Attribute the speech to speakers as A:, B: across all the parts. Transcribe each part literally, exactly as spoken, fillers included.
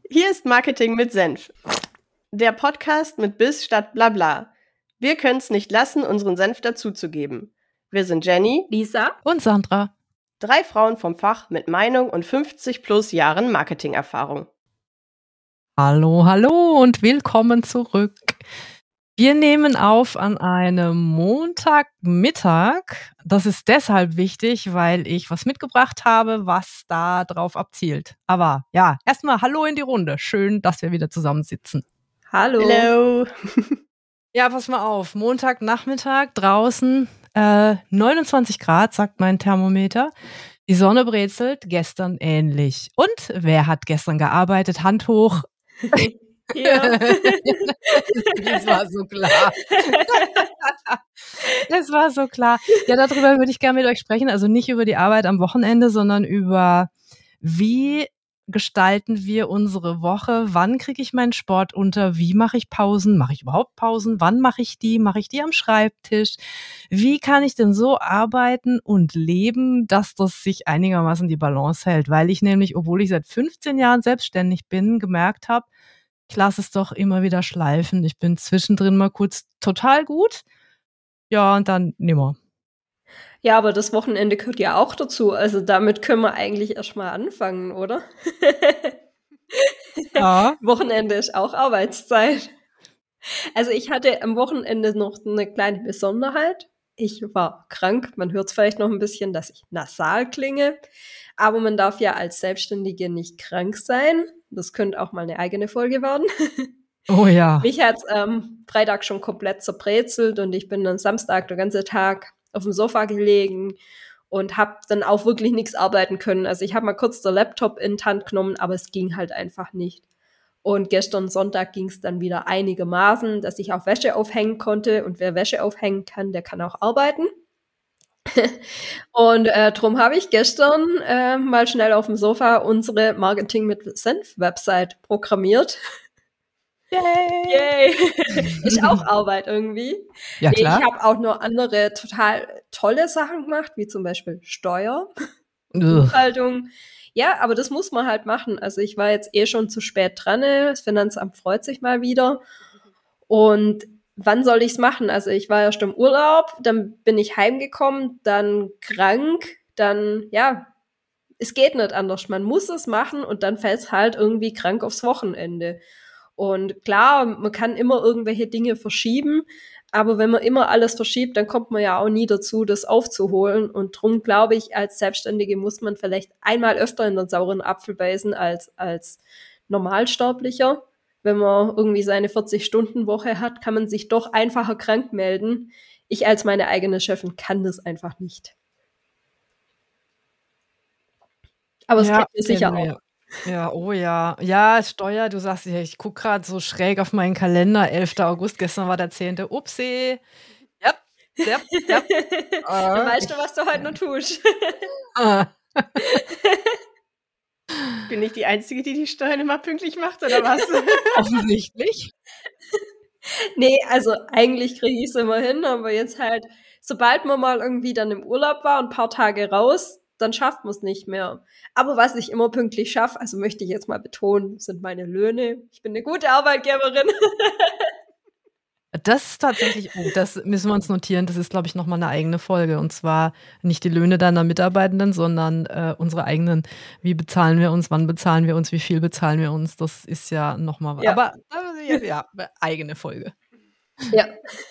A: Hier ist Marketing mit Senf. Der Podcast mit Biss statt Blabla. Wir können es nicht lassen, unseren Senf dazuzugeben. Wir sind Jenny,
B: Lisa
C: und Sandra.
A: Drei Frauen vom Fach mit Meinung und fünfzig plus Jahren Marketingerfahrung.
C: Hallo, hallo und willkommen zurück. Wir nehmen auf an einem Montagmittag. Das ist deshalb wichtig, weil ich was mitgebracht habe, was da drauf abzielt. Aber ja, erstmal Hallo in die Runde. Schön, dass wir wieder zusammensitzen.
B: Hallo.
A: Hello.
C: Ja, pass mal auf. Montagnachmittag draußen, äh, neunundzwanzig Grad, sagt mein Thermometer. Die Sonne brezelt, gestern ähnlich. Und wer hat gestern gearbeitet? Hand hoch.
B: Ja.
C: Das war so klar. Das war so klar. Ja, darüber würde ich gerne mit euch sprechen. Also nicht über die Arbeit am Wochenende, sondern über, wie gestalten wir unsere Woche? Wann kriege ich meinen Sport unter? Wie mache ich Pausen? Mache ich überhaupt Pausen? Wann mache ich die? Mache ich die am Schreibtisch? Wie kann ich denn so arbeiten und leben, dass das sich einigermaßen die Balance hält? Weil ich nämlich, obwohl ich seit fünfzehn Jahren selbstständig bin, gemerkt habe, ich lasse es doch immer wieder schleifen. Ich bin zwischendrin mal kurz total gut. Ja, und dann nimmer.
B: Ja, aber das Wochenende gehört ja auch dazu. Also damit können wir eigentlich erstmal anfangen, oder?
C: Ja.
B: Wochenende ist auch Arbeitszeit. Also ich hatte am Wochenende noch eine kleine Besonderheit. Ich war krank. Man hört es vielleicht noch ein bisschen, dass ich nasal klinge. Aber man darf ja als Selbstständige nicht krank sein. Das könnte auch mal eine eigene Folge werden.
C: Oh ja.
B: Mich hat's ähm, Freitag schon komplett zerbrezelt und ich bin dann Samstag den ganzen Tag auf dem Sofa gelegen und habe dann auch wirklich nichts arbeiten können. Also ich habe mal kurz den Laptop in die Hand genommen, aber es ging halt einfach nicht. Und gestern Sonntag ging es dann wieder einigermaßen, dass ich auch Wäsche aufhängen konnte. Und wer Wäsche aufhängen kann, der kann auch arbeiten. Und äh, drum habe ich gestern äh, mal schnell auf dem Sofa unsere Marketing mit Senf-Website programmiert.
C: Yay!
B: Yay! Ist auch Arbeit irgendwie.
C: Ja, klar.
B: Ich habe auch noch andere total tolle Sachen gemacht, wie zum Beispiel Steuer, Buchhaltung. Ja, aber das muss man halt machen. Also ich war jetzt eh schon zu spät dran. Das Finanzamt freut sich mal wieder. Und wann soll ich's machen? Also ich war erst im Urlaub, dann bin ich heimgekommen, dann krank, dann, ja, es geht nicht anders. Man muss es machen und dann fällt's halt irgendwie krank aufs Wochenende. Und klar, man kann immer irgendwelche Dinge verschieben, aber wenn man immer alles verschiebt, dann kommt man ja auch nie dazu, das aufzuholen. Und drum glaube ich, als Selbstständige muss man vielleicht einmal öfter in den sauren Apfel beißen als als Normalsterblicher. Wenn man irgendwie seine vierzig-Stunden-Woche hat, kann man sich doch einfacher krank melden. Ich als meine eigene Chefin kann das einfach nicht. Aber es
C: Ja,
B: kennt ihr sicher
C: kennen wir.
B: auch.
C: Ja, oh ja. Ja, Steuer, du sagst, ja, ich gucke gerade so schräg auf meinen Kalender, elfter August, gestern war der zehnte Upsi. Ja, ja, ja.
B: Dann weißt du, was du heute noch tust.
C: Ah.
A: Bin ich die Einzige, die die Steuern immer pünktlich macht, oder was?
C: Offensichtlich.
B: Nee, also eigentlich kriege ich es immer hin, aber jetzt halt, sobald man mal irgendwie dann im Urlaub war und ein paar Tage raus, dann schafft man es nicht mehr. Aber was ich immer pünktlich schaffe, also möchte ich jetzt mal betonen, sind meine Löhne. Ich bin eine gute Arbeitgeberin.
C: Das ist tatsächlich, oh, das müssen wir uns notieren, das ist, glaube ich, nochmal eine eigene Folge. Und zwar nicht die Löhne deiner Mitarbeitenden, sondern äh, unsere eigenen. Wie bezahlen wir uns, wann bezahlen wir uns, wie viel bezahlen wir uns? Das ist ja nochmal was.
B: Ja.
C: Aber äh, ja, eigene Folge.
B: Ja.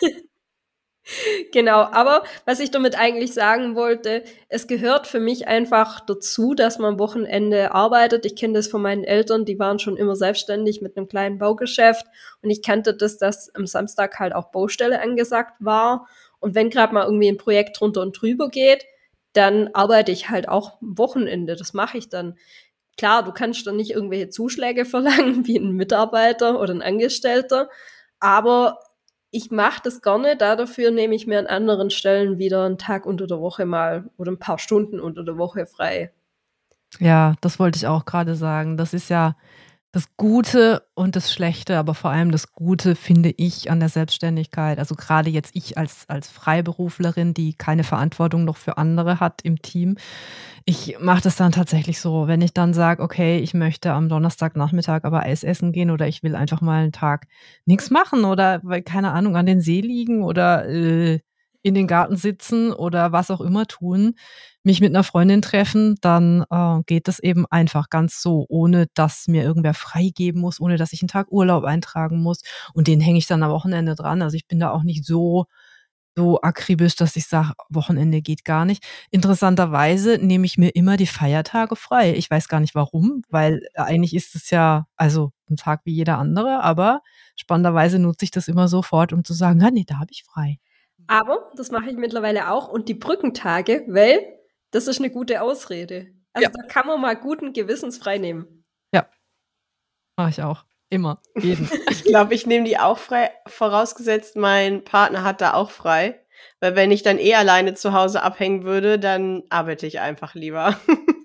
B: Genau, aber was ich damit eigentlich sagen wollte, es gehört für mich einfach dazu, dass man am Wochenende arbeitet. Ich kenne das von meinen Eltern, die waren schon immer selbstständig mit einem kleinen Baugeschäft und ich kannte das, dass am Samstag halt auch Baustelle angesagt war und wenn gerade mal irgendwie ein Projekt drunter und drüber geht, dann arbeite ich halt auch am Wochenende, das mache ich dann. Klar, du kannst dann nicht irgendwelche Zuschläge verlangen, wie ein Mitarbeiter oder ein Angestellter, aber ich mache das gerne, dafür nehme ich mir an anderen Stellen wieder einen Tag unter der Woche mal oder ein paar Stunden unter der Woche frei.
C: Ja, das wollte ich auch gerade sagen. Das ist ja Das Gute und das Schlechte, aber vor allem das Gute finde ich an der Selbstständigkeit. Also gerade jetzt ich als als Freiberuflerin, die keine Verantwortung noch für andere hat im Team. Ich mache das dann tatsächlich so, wenn ich dann sage: „Okay, ich möchte am Donnerstagnachmittag aber Eis essen gehen oder ich will einfach mal 'n Tag nix machen oder, weil keine Ahnung, an den See liegen oder, äh, in den Garten sitzen oder was auch immer tun, mich mit 'ner Freundin treffen“, dann, äh, geht das eben einfach ganz so, ohne dass mir irgendwer freigeben muss, ohne dass ich 'n Tag Urlaub eintragen muss. Und den hänge ich dann am Wochenende dran. Also, ich bin da auch nicht so so akribisch, dass ich sage: „Wochenende geht gar nicht.“ Interessanterweise nehme ich mir immer die Feiertage frei. Ich weiß gar nicht warum, weil eigentlich ist es ja, also, 'n Tag wie jeder andere, aber spannenderweise nutze ich das immer sofort, um zu sagen: „Ah ne, da habe ich frei.“
B: Aber das mache ich mittlerweile auch und die Brückentage, weil das ist 'ne gute Ausrede. Also,
C: Ja.
B: da kann man mal guten Gewissens frei nehmen.
C: Ja. Mache ich auch. Immer. Jeden.
A: Ich glaube, ich nehme die auch frei, vorausgesetzt, mein Partner hat da auch frei. Weil wenn ich dann eh alleine zu Hause abhängen würde, dann arbeite ich einfach lieber.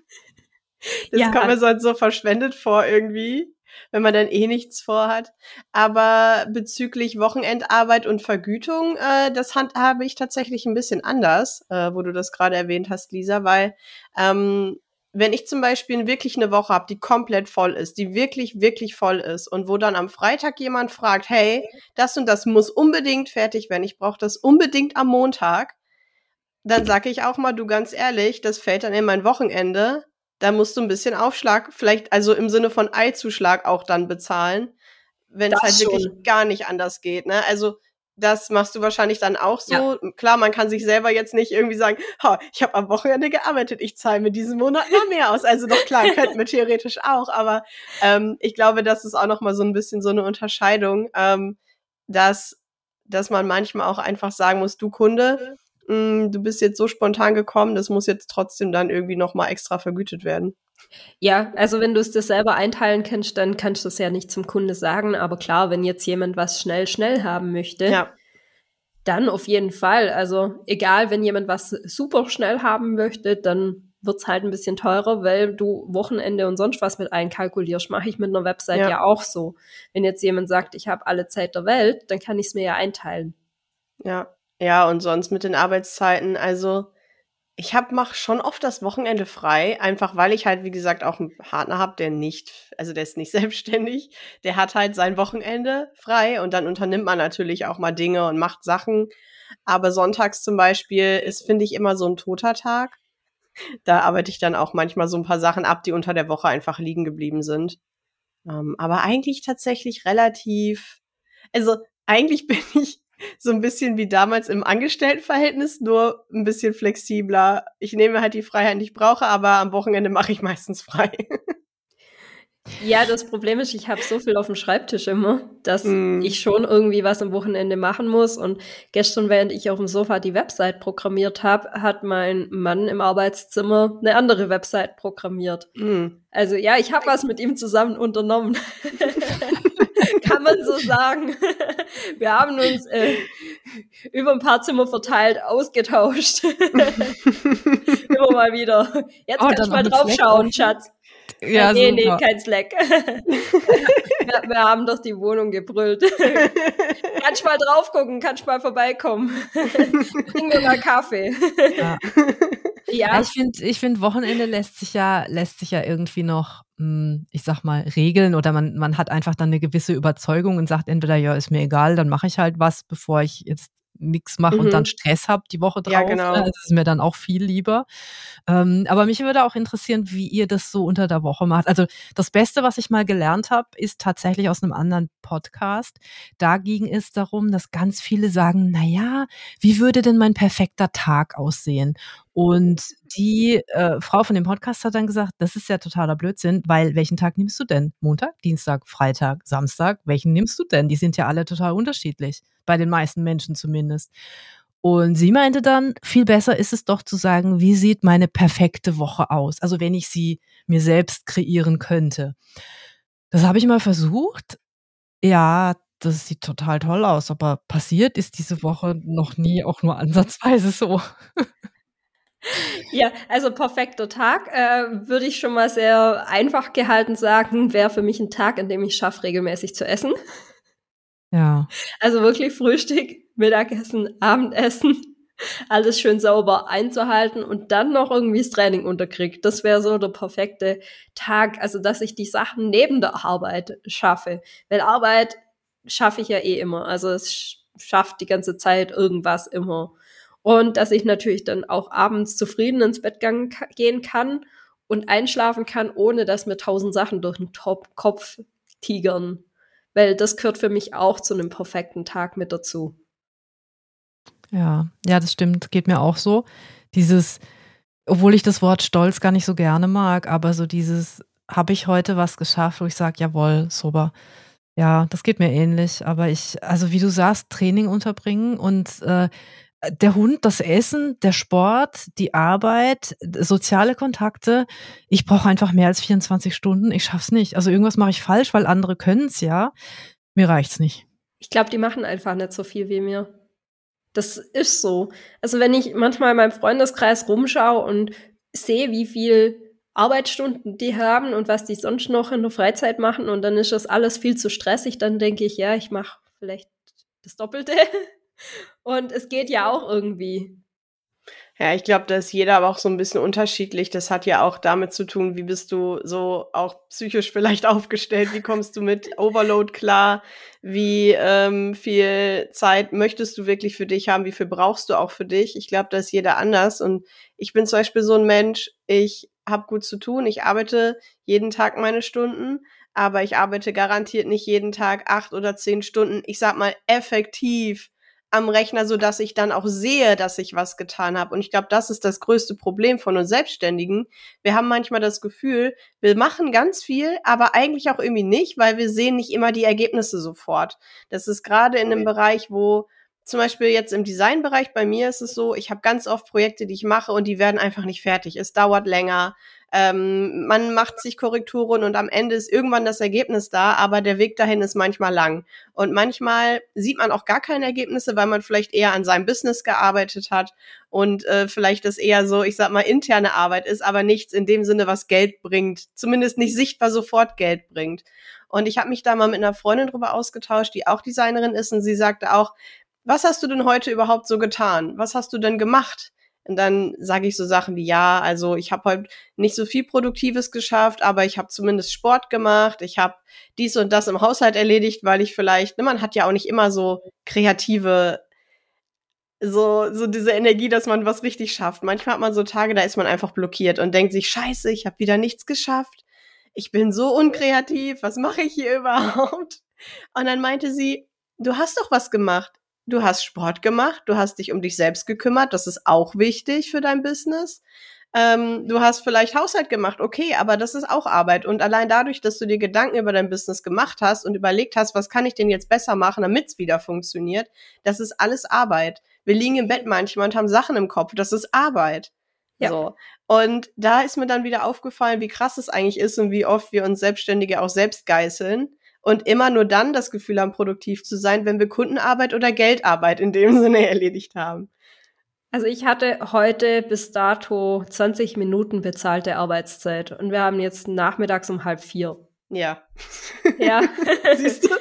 A: Das
B: Ja.
A: kommt mir sonst so verschwendet vor irgendwie, wenn man dann eh nichts vorhat. Aber bezüglich Wochenendarbeit und Vergütung, äh, das handhabe ich tatsächlich 'n bisschen anders, äh, wo du das grade erwähnt hast, Lisa, weil, ähm, wenn ich zum Beispiel wirklich 'ne Woche habe, die komplett voll ist, die wirklich, wirklich voll ist und wo dann am Freitag jemand fragt: „Hey, das und das muss unbedingt fertig werden. Ich brauche das unbedingt am Montag.“ Dann sage ich auch mal: „Du, ganz ehrlich, das fällt dann in mein Wochenende. Da musst du 'n bisschen Aufschlag vielleicht, also, im Sinne von Eilzuschlag auch dann bezahlen, wenn's
B: Das
A: halt wirklich
B: schon.
A: gar nicht anders geht“, ne? Also, das machst du wahrscheinlich dann auch so.
B: Ja.
A: Klar, man kann sich selber jetzt nicht irgendwie sagen: „Ha, ich habe am Wochenende gearbeitet, ich zahle mir diesen Monat mal mehr aus.“ Also doch klar, könnten wir theoretisch auch, aber, ähm, ich glaube, das ist auch noch mal so 'n bisschen so 'ne Unterscheidung, ähm, dass dass man manchmal auch einfach sagen muss: „Du Kunde, hm, du bist jetzt so spontan gekommen, das muss jetzt trotzdem dann irgendwie noch mal extra vergütet werden.“
B: Ja, also, wenn du's dir selber einteilen kannst, dann kannst du's ja nicht zum Kunde sagen. Aber klar, wenn jetzt jemand was schnell, schnell haben möchte,
A: Ja.
B: dann auf jeden Fall. Also, egal, wenn jemand was super schnell haben möchte, dann wird's halt 'n bisschen teurer, weil du Wochenende und sonst was mit einkalkulierst. Mache ich mit 'ner Website ja
A: Ja.
B: auch so. Wenn jetzt jemand sagt: „Ich habe alle Zeit der Welt“, dann kann ich's mir ja einteilen.
A: Ja. Ja, und sonst mit den Arbeitszeiten, also, ich habe mache schon oft das Wochenende frei, einfach weil ich halt, wie gesagt, auch 'n Partner habe, der nicht also, der ist nicht selbstständig. Der hat halt sein Wochenende frei und dann unternimmt man natürlich auch mal Dinge und macht Sachen. Aber sonntags zum Beispiel ist, finde ich, immer so 'n toter Tag. Da arbeite ich dann auch manchmal so 'n paar Sachen ab, die unter der Woche einfach liegen geblieben sind. Ähm, aber eigentlich tatsächlich relativ also, eigentlich bin ich so 'n bisschen wie damals im Angestelltenverhältnis, nur 'n bisschen flexibler. Ich nehme mir halt die Freiheiten, die ich brauche, aber am Wochenende mache ich meistens frei.
B: Ja, das Problem ist, ich habe so viel aufm Schreibtisch immer, dass
A: Mhm.
B: ich schon irgendwie was am Wochenende machen muss. Und gestern, während ich aufm Sofa die Website programmiert habe, hat mein Mann im Arbeitszimmer 'ne andere Website programmiert.
A: Mhm.
B: Also, ja, ich habe was mit ihm zusammen unternommen. Kann man so sagen. Wir haben uns, äh, über 'n paar Zimmer verteilt ausgetauscht. Immer mal wieder. „Jetzt
C: Oh,
B: kannst
C: dann
B: du
C: noch
B: mal
C: mit
B: drauf
C: Slack
B: schauen,
C: offen?
B: Schatz.“
C: Ja,
B: Äh, ne, ne,
C: super.
B: kein Slack. Wir wir haben durch die Wohnung gebrüllt. „Kannst mal drauf gucken, kannst mal vorbeikommen. Bring mir mal Kaffee.“
C: Ja. Ja,
B: Ja.
C: ich finde ich finde, Wochenende lässt sich ja lässt sich ja irgendwie noch, hm, ich sage mal, regeln oder man man hat einfach dann 'ne gewisse Überzeugung und sagt entweder: „Ja, ist mir egal, dann mache ich halt was, bevor ich jetzt nix mache und dann
A: Mhm.
C: Stress habe die Woche
A: Ja,
C: drauf.“ Ne,
A: genau.
C: das ist mir dann auch viel lieber. Ähm, aber mich würde auch interessieren, wie ihr das so unter der Woche macht. Also, das Beste, was ich mal gelernt habe, ist tatsächlich aus 'nem anderen Podcast. Da ging es darum, dass ganz viele sagen: „Na ja, wie würde denn mein perfekter Tag aussehen?“ Und die, äh, Frau von dem Podcast hat dann gesagt: „Das ist ja totaler Blödsinn, weil welchen Tag nimmst du denn? Montag, Dienstag, Freitag, Samstag? Welchen nimmst du denn? Die sind ja alle total unterschiedlich, bei den meisten Menschen zumindest.“ Und sie meinte dann: „Viel besser ist es doch zu sagen, wie sieht meine perfekte Woche aus? Also, wenn ich sie mir selbst kreieren könnte.“ Das habe ich mal versucht. Ja, das sieht total toll aus, aber passiert ist diese Woche noch nie, auch nur ansatzweise so.
B: Ja, also perfekter Tag, äh, würde ich schon mal sehr einfach gehalten sagen, wäre für mich ein Tag, an dem ich schaffe, regelmäßig zu essen.
C: Ja.
B: Also wirklich Frühstück, Mittagessen, Abendessen, alles schön sauber einzuhalten und dann noch irgendwie das Training unterkriegt. Das wäre so der perfekte Tag, also dass ich die Sachen neben der Arbeit schaffe. Weil Arbeit schaffe ich ja eh immer. Also es sch- schafft die ganze Zeit irgendwas immer. Und dass ich natürlich dann auch abends zufrieden ins Bett gang- gehen kann und einschlafen kann, ohne dass mir tausend Sachen durch den Top Kopf tigern. Weil das gehört für mich auch zu einem perfekten Tag mit dazu.
C: Ja, ja, das stimmt, geht mir auch so. Dieses, obwohl ich das Wort Stolz gar nicht so gerne mag, aber so dieses, habe ich heute was geschafft, wo ich sage, jawohl, super. Ja, das geht mir ähnlich. Aber ich, also wie du sagst, Training unterbringen und äh, der Hund, das Essen, der Sport, die Arbeit, soziale Kontakte. Ich brauche einfach mehr als vierundzwanzig Stunden. Ich schaff's nicht. Also irgendwas mache ich falsch, weil andere können's ja. Mir reicht's nicht.
B: Ich glaube, die machen einfach nicht so viel wie mir. Das ist so. Also wenn ich manchmal in meinem Freundeskreis rumschaue und sehe, wie viel Arbeitsstunden die haben und was die sonst noch in der Freizeit machen und dann ist das alles viel zu stressig, dann denke ich, ja, ich mache vielleicht das Doppelte. Und es geht ja auch irgendwie.
A: Ja, ich glaube, da ist jeder aber auch so ein bisschen unterschiedlich. Das hat ja auch damit zu tun, wie bist du so auch psychisch vielleicht aufgestellt? Wie kommst du mit Overload klar? Wie ähm, viel Zeit möchtest du wirklich für dich haben? Wie viel brauchst du auch für dich? Ich glaube, da ist jeder anders. Und ich bin zum Beispiel so ein Mensch, ich habe gut zu tun. Ich arbeite jeden Tag meine Stunden, aber ich arbeite garantiert nicht jeden Tag acht oder zehn Stunden. Ich sag mal effektiv am Rechner, so dass ich dann auch sehe, dass ich was getan habe. Und ich glaube, das ist das größte Problem von uns Selbstständigen. Wir haben manchmal das Gefühl, wir machen ganz viel, aber eigentlich auch irgendwie nicht, weil wir sehen nicht immer die Ergebnisse sofort. Das ist gerade in einem Bereich, wo zum Beispiel jetzt im Designbereich bei mir ist es so, ich habe ganz oft Projekte, die ich mache und die werden einfach nicht fertig. Es dauert länger. Ähm, man macht sich Korrekturen und am Ende ist irgendwann das Ergebnis da, aber der Weg dahin ist manchmal lang. Und manchmal sieht man auch gar keine Ergebnisse, weil man vielleicht eher an seinem Business gearbeitet hat und äh, vielleicht das eher so, ich sag mal, interne Arbeit ist, aber nichts in dem Sinne, was Geld bringt. Zumindest nicht sichtbar sofort Geld bringt. Und ich habe mich da mal mit einer Freundin drüber ausgetauscht, die auch Designerin ist, und sie sagte auch, was hast du denn heute überhaupt so getan? Was hast du denn gemacht? Und dann sage ich so Sachen wie, ja, also ich habe heute nicht so viel Produktives geschafft, aber ich habe zumindest Sport gemacht, ich habe dies und das im Haushalt erledigt, weil ich vielleicht, ne, man hat ja auch nicht immer so kreative, so so diese Energie, dass man was richtig schafft. Manchmal hat man so Tage, da ist man einfach blockiert und denkt sich, scheiße, ich habe wieder nichts geschafft, ich bin so unkreativ, was mache ich hier überhaupt? Und dann meinte sie, du hast doch was gemacht. Du hast Sport gemacht, du hast dich um dich selbst gekümmert, das ist auch wichtig für dein Business. Ähm, du hast vielleicht Haushalt gemacht, okay, aber das ist auch Arbeit. Und allein dadurch, dass du dir Gedanken über dein Business gemacht hast und überlegt hast, was kann ich denn jetzt besser machen, damit es wieder funktioniert, das ist alles Arbeit. Wir liegen im Bett manchmal und haben Sachen im Kopf, das ist Arbeit.
B: Ja.
A: So. Und da ist mir dann wieder aufgefallen, wie krass es eigentlich ist und wie oft wir uns Selbstständige auch selbst geißeln. Und immer nur dann das Gefühl haben, produktiv zu sein, wenn wir Kundenarbeit oder Geldarbeit in dem Sinne erledigt haben.
B: Also ich hatte heute bis dato zwanzig Minuten bezahlte Arbeitszeit und wir haben jetzt nachmittags um halb vier.
A: Ja.
B: Ja.
A: Siehst du?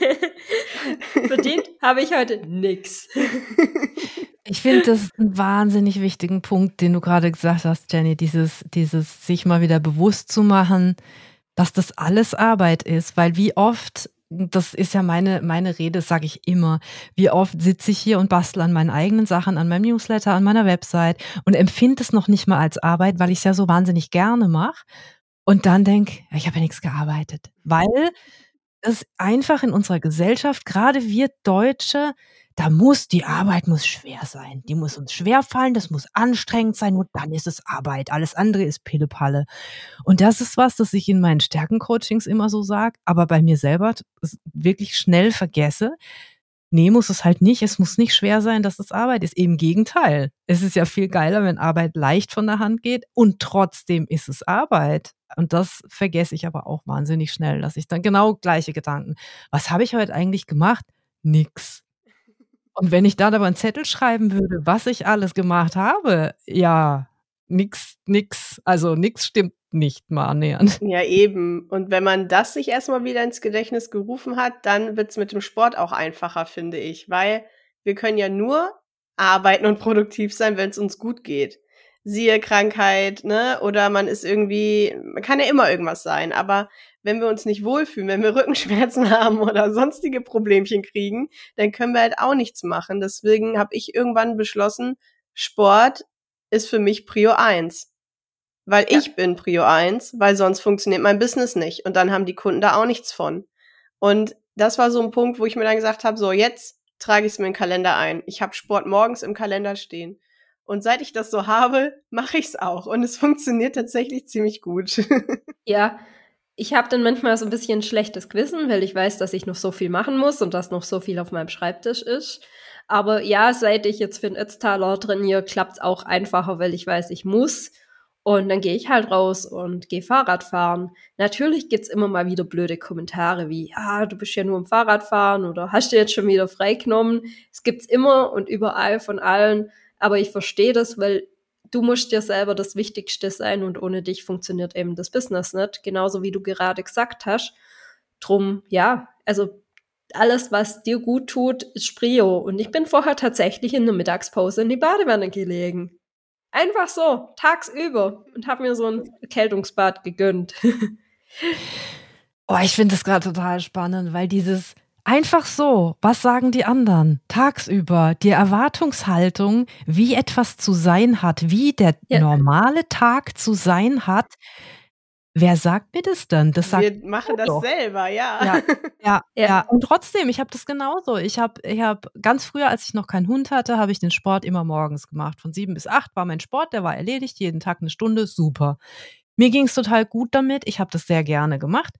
B: Verdient habe ich heute nix.
C: Ich finde, das ist ein wahnsinnig wichtigen Punkt, den du gerade gesagt hast, Jenny, dieses, dieses sich mal wieder bewusst zu machen, dass das alles Arbeit ist, weil wie oft, das ist ja meine, meine Rede, sage ich immer, wie oft sitze ich hier und bastle an meinen eigenen Sachen, an meinem Newsletter, an meiner Website und empfinde es noch nicht mal als Arbeit, weil ich es ja so wahnsinnig gerne mache und dann denke, ja, ich habe ja nichts gearbeitet, weil es einfach in unserer Gesellschaft, gerade wir Deutsche, da muss, die Arbeit muss schwer sein. Die muss uns schwer fallen, das muss anstrengend sein und dann ist es Arbeit. Alles andere ist Pillepalle. Und das ist was, das ich in meinen Stärkencoachings immer so sage, aber bei mir selber wirklich schnell vergesse. Nee, muss es halt nicht. Es muss nicht schwer sein, dass es Arbeit ist. Im Gegenteil. Es ist ja viel geiler, wenn Arbeit leicht von der Hand geht und trotzdem ist es Arbeit. Und das vergesse ich aber auch wahnsinnig schnell, dass ich dann genau gleiche Gedanken. Was habe ich heute eigentlich gemacht? Nix. Und wenn ich dann aber einen Zettel schreiben würde, was ich alles gemacht habe, ja, nix, nix, also nix stimmt nicht mal annähernd.
A: Ja, eben. Und wenn man das sich erstmal wieder ins Gedächtnis gerufen hat, dann wird's mit dem Sport auch einfacher, finde ich. Weil wir können ja nur arbeiten und produktiv sein, wenn es uns gut geht. Siehe Krankheit, ne? Oder man ist irgendwie, man kann ja immer irgendwas sein, aber wenn wir uns nicht wohlfühlen, wenn wir Rückenschmerzen haben oder sonstige Problemchen kriegen, dann können wir halt auch nichts machen. Deswegen habe ich irgendwann beschlossen, Sport ist für mich Prio eins. Weil
B: Ja.
A: ich bin Prio eins, weil sonst funktioniert mein Business nicht. Und dann haben die Kunden da auch nichts von. Und das war so ein Punkt, wo ich mir dann gesagt habe, so jetzt trage ich es mir in den Kalender ein. Ich habe Sport morgens im Kalender stehen. Und seit ich das so habe, mache ich es auch. Und es funktioniert tatsächlich ziemlich gut.
B: Ja, ich habe dann manchmal so ein bisschen schlechtes Gewissen, weil ich weiß, dass ich noch so viel machen muss und dass noch so viel auf meinem Schreibtisch ist. Aber ja, seit ich jetzt für den Ötztaler trainiere, klappt's auch einfacher, weil ich weiß, ich muss. Und dann gehe ich halt raus und gehe Fahrrad fahren. Natürlich gibt's immer mal wieder blöde Kommentare wie, ah, du bist ja nur im Fahrradfahren oder hast du jetzt schon wieder freigenommen. Es gibt's immer und überall von allen. Aber ich verstehe das, weil du musst dir selber das Wichtigste sein und ohne dich funktioniert eben das Business nicht. Genauso wie du gerade gesagt hast. Drum, ja, also alles, was dir gut tut, ist Prio. Und ich bin vorher tatsächlich in der Mittagspause in die Badewanne gelegen. Einfach so, tagsüber. Und habe mir so ein Erkältungsbad gegönnt.
C: Oh, ich finde das gerade total spannend, weil dieses einfach so, was sagen die anderen? Tagsüber, die Erwartungshaltung, wie etwas zu sein hat, wie der
B: Ja.
C: normale Tag zu sein hat. Wer sagt mir das denn? Das sagt
A: Wir machen das
C: doch.
A: selber, ja.
C: Ja, ja,
B: Ja.
C: ja. Und trotzdem, ich habe das genauso. Ich habe ich habe ganz früher, als ich noch keinen Hund hatte, habe ich den Sport immer morgens gemacht. Von sieben bis acht war mein Sport, der war erledigt, jeden Tag eine Stunde, super. Mir ging es total gut damit, ich habe das sehr gerne gemacht.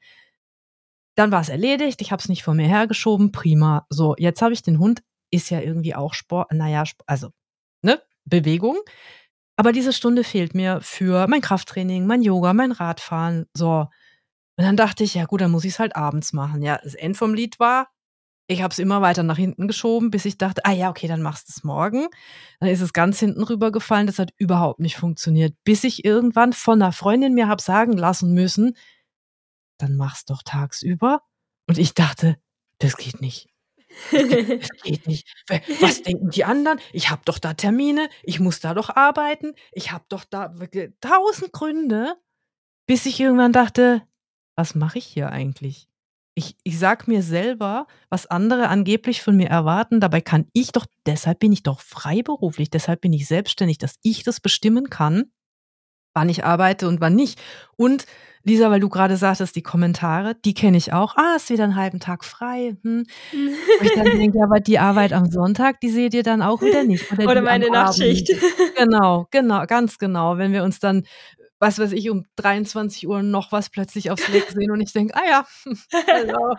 C: Dann war es erledigt, ich habe es nicht vor mir hergeschoben, prima. So, jetzt habe ich den Hund, ist ja irgendwie auch Sport, naja, also, ne, Bewegung. Aber diese Stunde fehlt mir für mein Krafttraining, mein Yoga, mein Radfahren, so. Und dann dachte ich, ja gut, dann muss ich es halt abends machen. Ja, das End vom Lied war, ich habe es immer weiter nach hinten geschoben, bis ich dachte, ah ja, okay, dann machst du es morgen. Dann ist es ganz hinten rübergefallen, das hat überhaupt nicht funktioniert. Bis ich irgendwann von einer Freundin mir habe sagen lassen müssen, dann mach's doch tagsüber. Und ich dachte, das geht nicht. Das geht, das geht nicht. W- Was denken die anderen? Ich habe doch da Termine, ich muss da doch arbeiten, ich habe doch da wirklich tausend Gründe, bis ich irgendwann dachte, was mache ich hier eigentlich? Ich, ich sag mir selber, was andere angeblich von mir erwarten, dabei kann ich doch, deshalb bin ich doch freiberuflich, deshalb bin ich selbstständig, dass ich das bestimmen kann, wann ich arbeite und wann nicht. Und Lisa, weil du gerade sagtest, die Kommentare, die kenne ich auch. Ah, ist wieder einen halben Tag frei. Hm. Wo ich dann denke, ja, aber die Arbeit am Sonntag, die seht ihr dann auch wieder nicht. Oder,
B: Oder
C: die
B: meine
C: am
B: Nachtschicht.
C: Abend. Genau, genau, ganz genau. Wenn wir uns dann, was weiß ich, um dreiundzwanzig Uhr noch was plötzlich aufs Slack sehen und ich denke, ah ja, hello.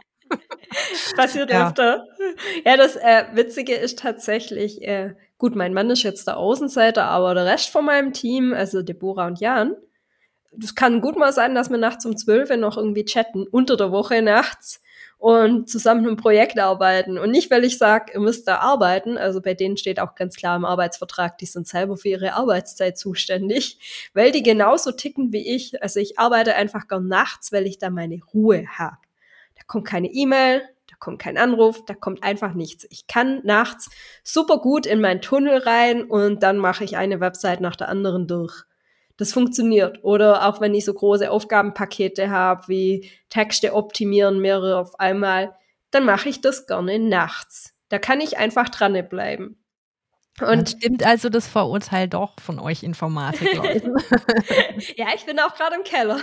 B: Passiert
C: Ja.
B: öfter. Ja, das äh, Witzige ist tatsächlich, äh, gut, mein Mann ist jetzt der Außenseiter, aber der Rest von meinem Team, also Deborah und Jan, das kann gut mal sein, dass wir nachts um zwölf noch irgendwie chatten, unter der Woche nachts und zusammen ein Projekt arbeiten. Und nicht, weil ich sage, ihr müsst da arbeiten, also bei denen steht auch ganz klar im Arbeitsvertrag, die sind selber für ihre Arbeitszeit zuständig, weil die genauso ticken wie ich. Also ich arbeite einfach gern nachts, weil ich da meine Ruhe habe. Da kommt keine E-Mail, da kommt kein Anruf, da kommt einfach nichts. Ich kann nachts super gut in meinen Tunnel rein und dann mache ich eine Website nach der anderen durch. Das funktioniert. Oder auch wenn ich so große Aufgabenpakete habe, wie Texte optimieren, mehrere auf einmal, dann mache ich das gerne nachts. Da kann ich einfach dranbleiben.
C: Dann
B: Und
C: stimmt also das Vorurteil doch von euch Informatikleuten.
B: ja, ich bin auch gerade im Keller.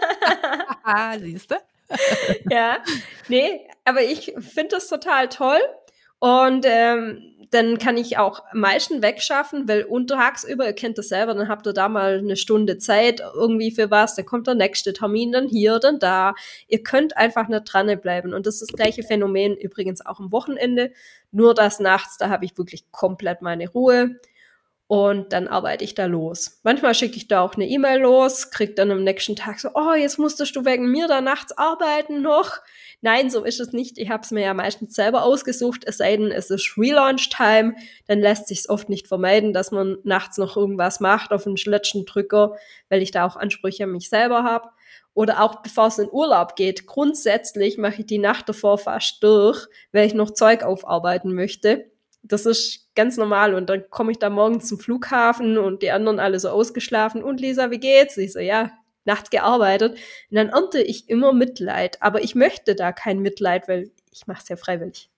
C: Ah, siehst du?
B: Ja, nee, aber ich finde das total toll. Und ähm, dann kann ich auch am meisten wegschaffen, weil untertagsüber, ihr kennt das selber, dann habt ihr da mal eine Stunde Zeit irgendwie für was, dann kommt der nächste Termin, dann hier, dann da. Ihr könnt einfach nicht dranbleiben. Und das ist das gleiche Phänomen übrigens auch am Wochenende, nur dass nachts, da habe ich wirklich komplett meine Ruhe. Und dann arbeite ich da los. Manchmal schicke ich da auch eine E-Mail los, krieg dann am nächsten Tag so, oh, jetzt musstest du wegen mir da nachts arbeiten noch. Nein, so ist es nicht. Ich habe es mir ja meistens selber ausgesucht, es sei denn, es ist Relaunch-Time. Dann lässt sich es oft nicht vermeiden, dass man nachts noch irgendwas macht auf den letzten Drücker, weil ich da auch Ansprüche an mich selber habe. Oder auch bevor es in Urlaub geht. Grundsätzlich mache ich die Nacht davor fast durch, weil ich noch Zeug aufarbeiten möchte. Das ist ganz normal. Und dann komme ich da morgens zum Flughafen und die anderen alle so ausgeschlafen. Und Lisa, wie geht's? Ich so, ja, nachts gearbeitet. Und dann ernte ich immer Mitleid. Aber ich möchte da kein Mitleid, weil ich mache es ja freiwillig.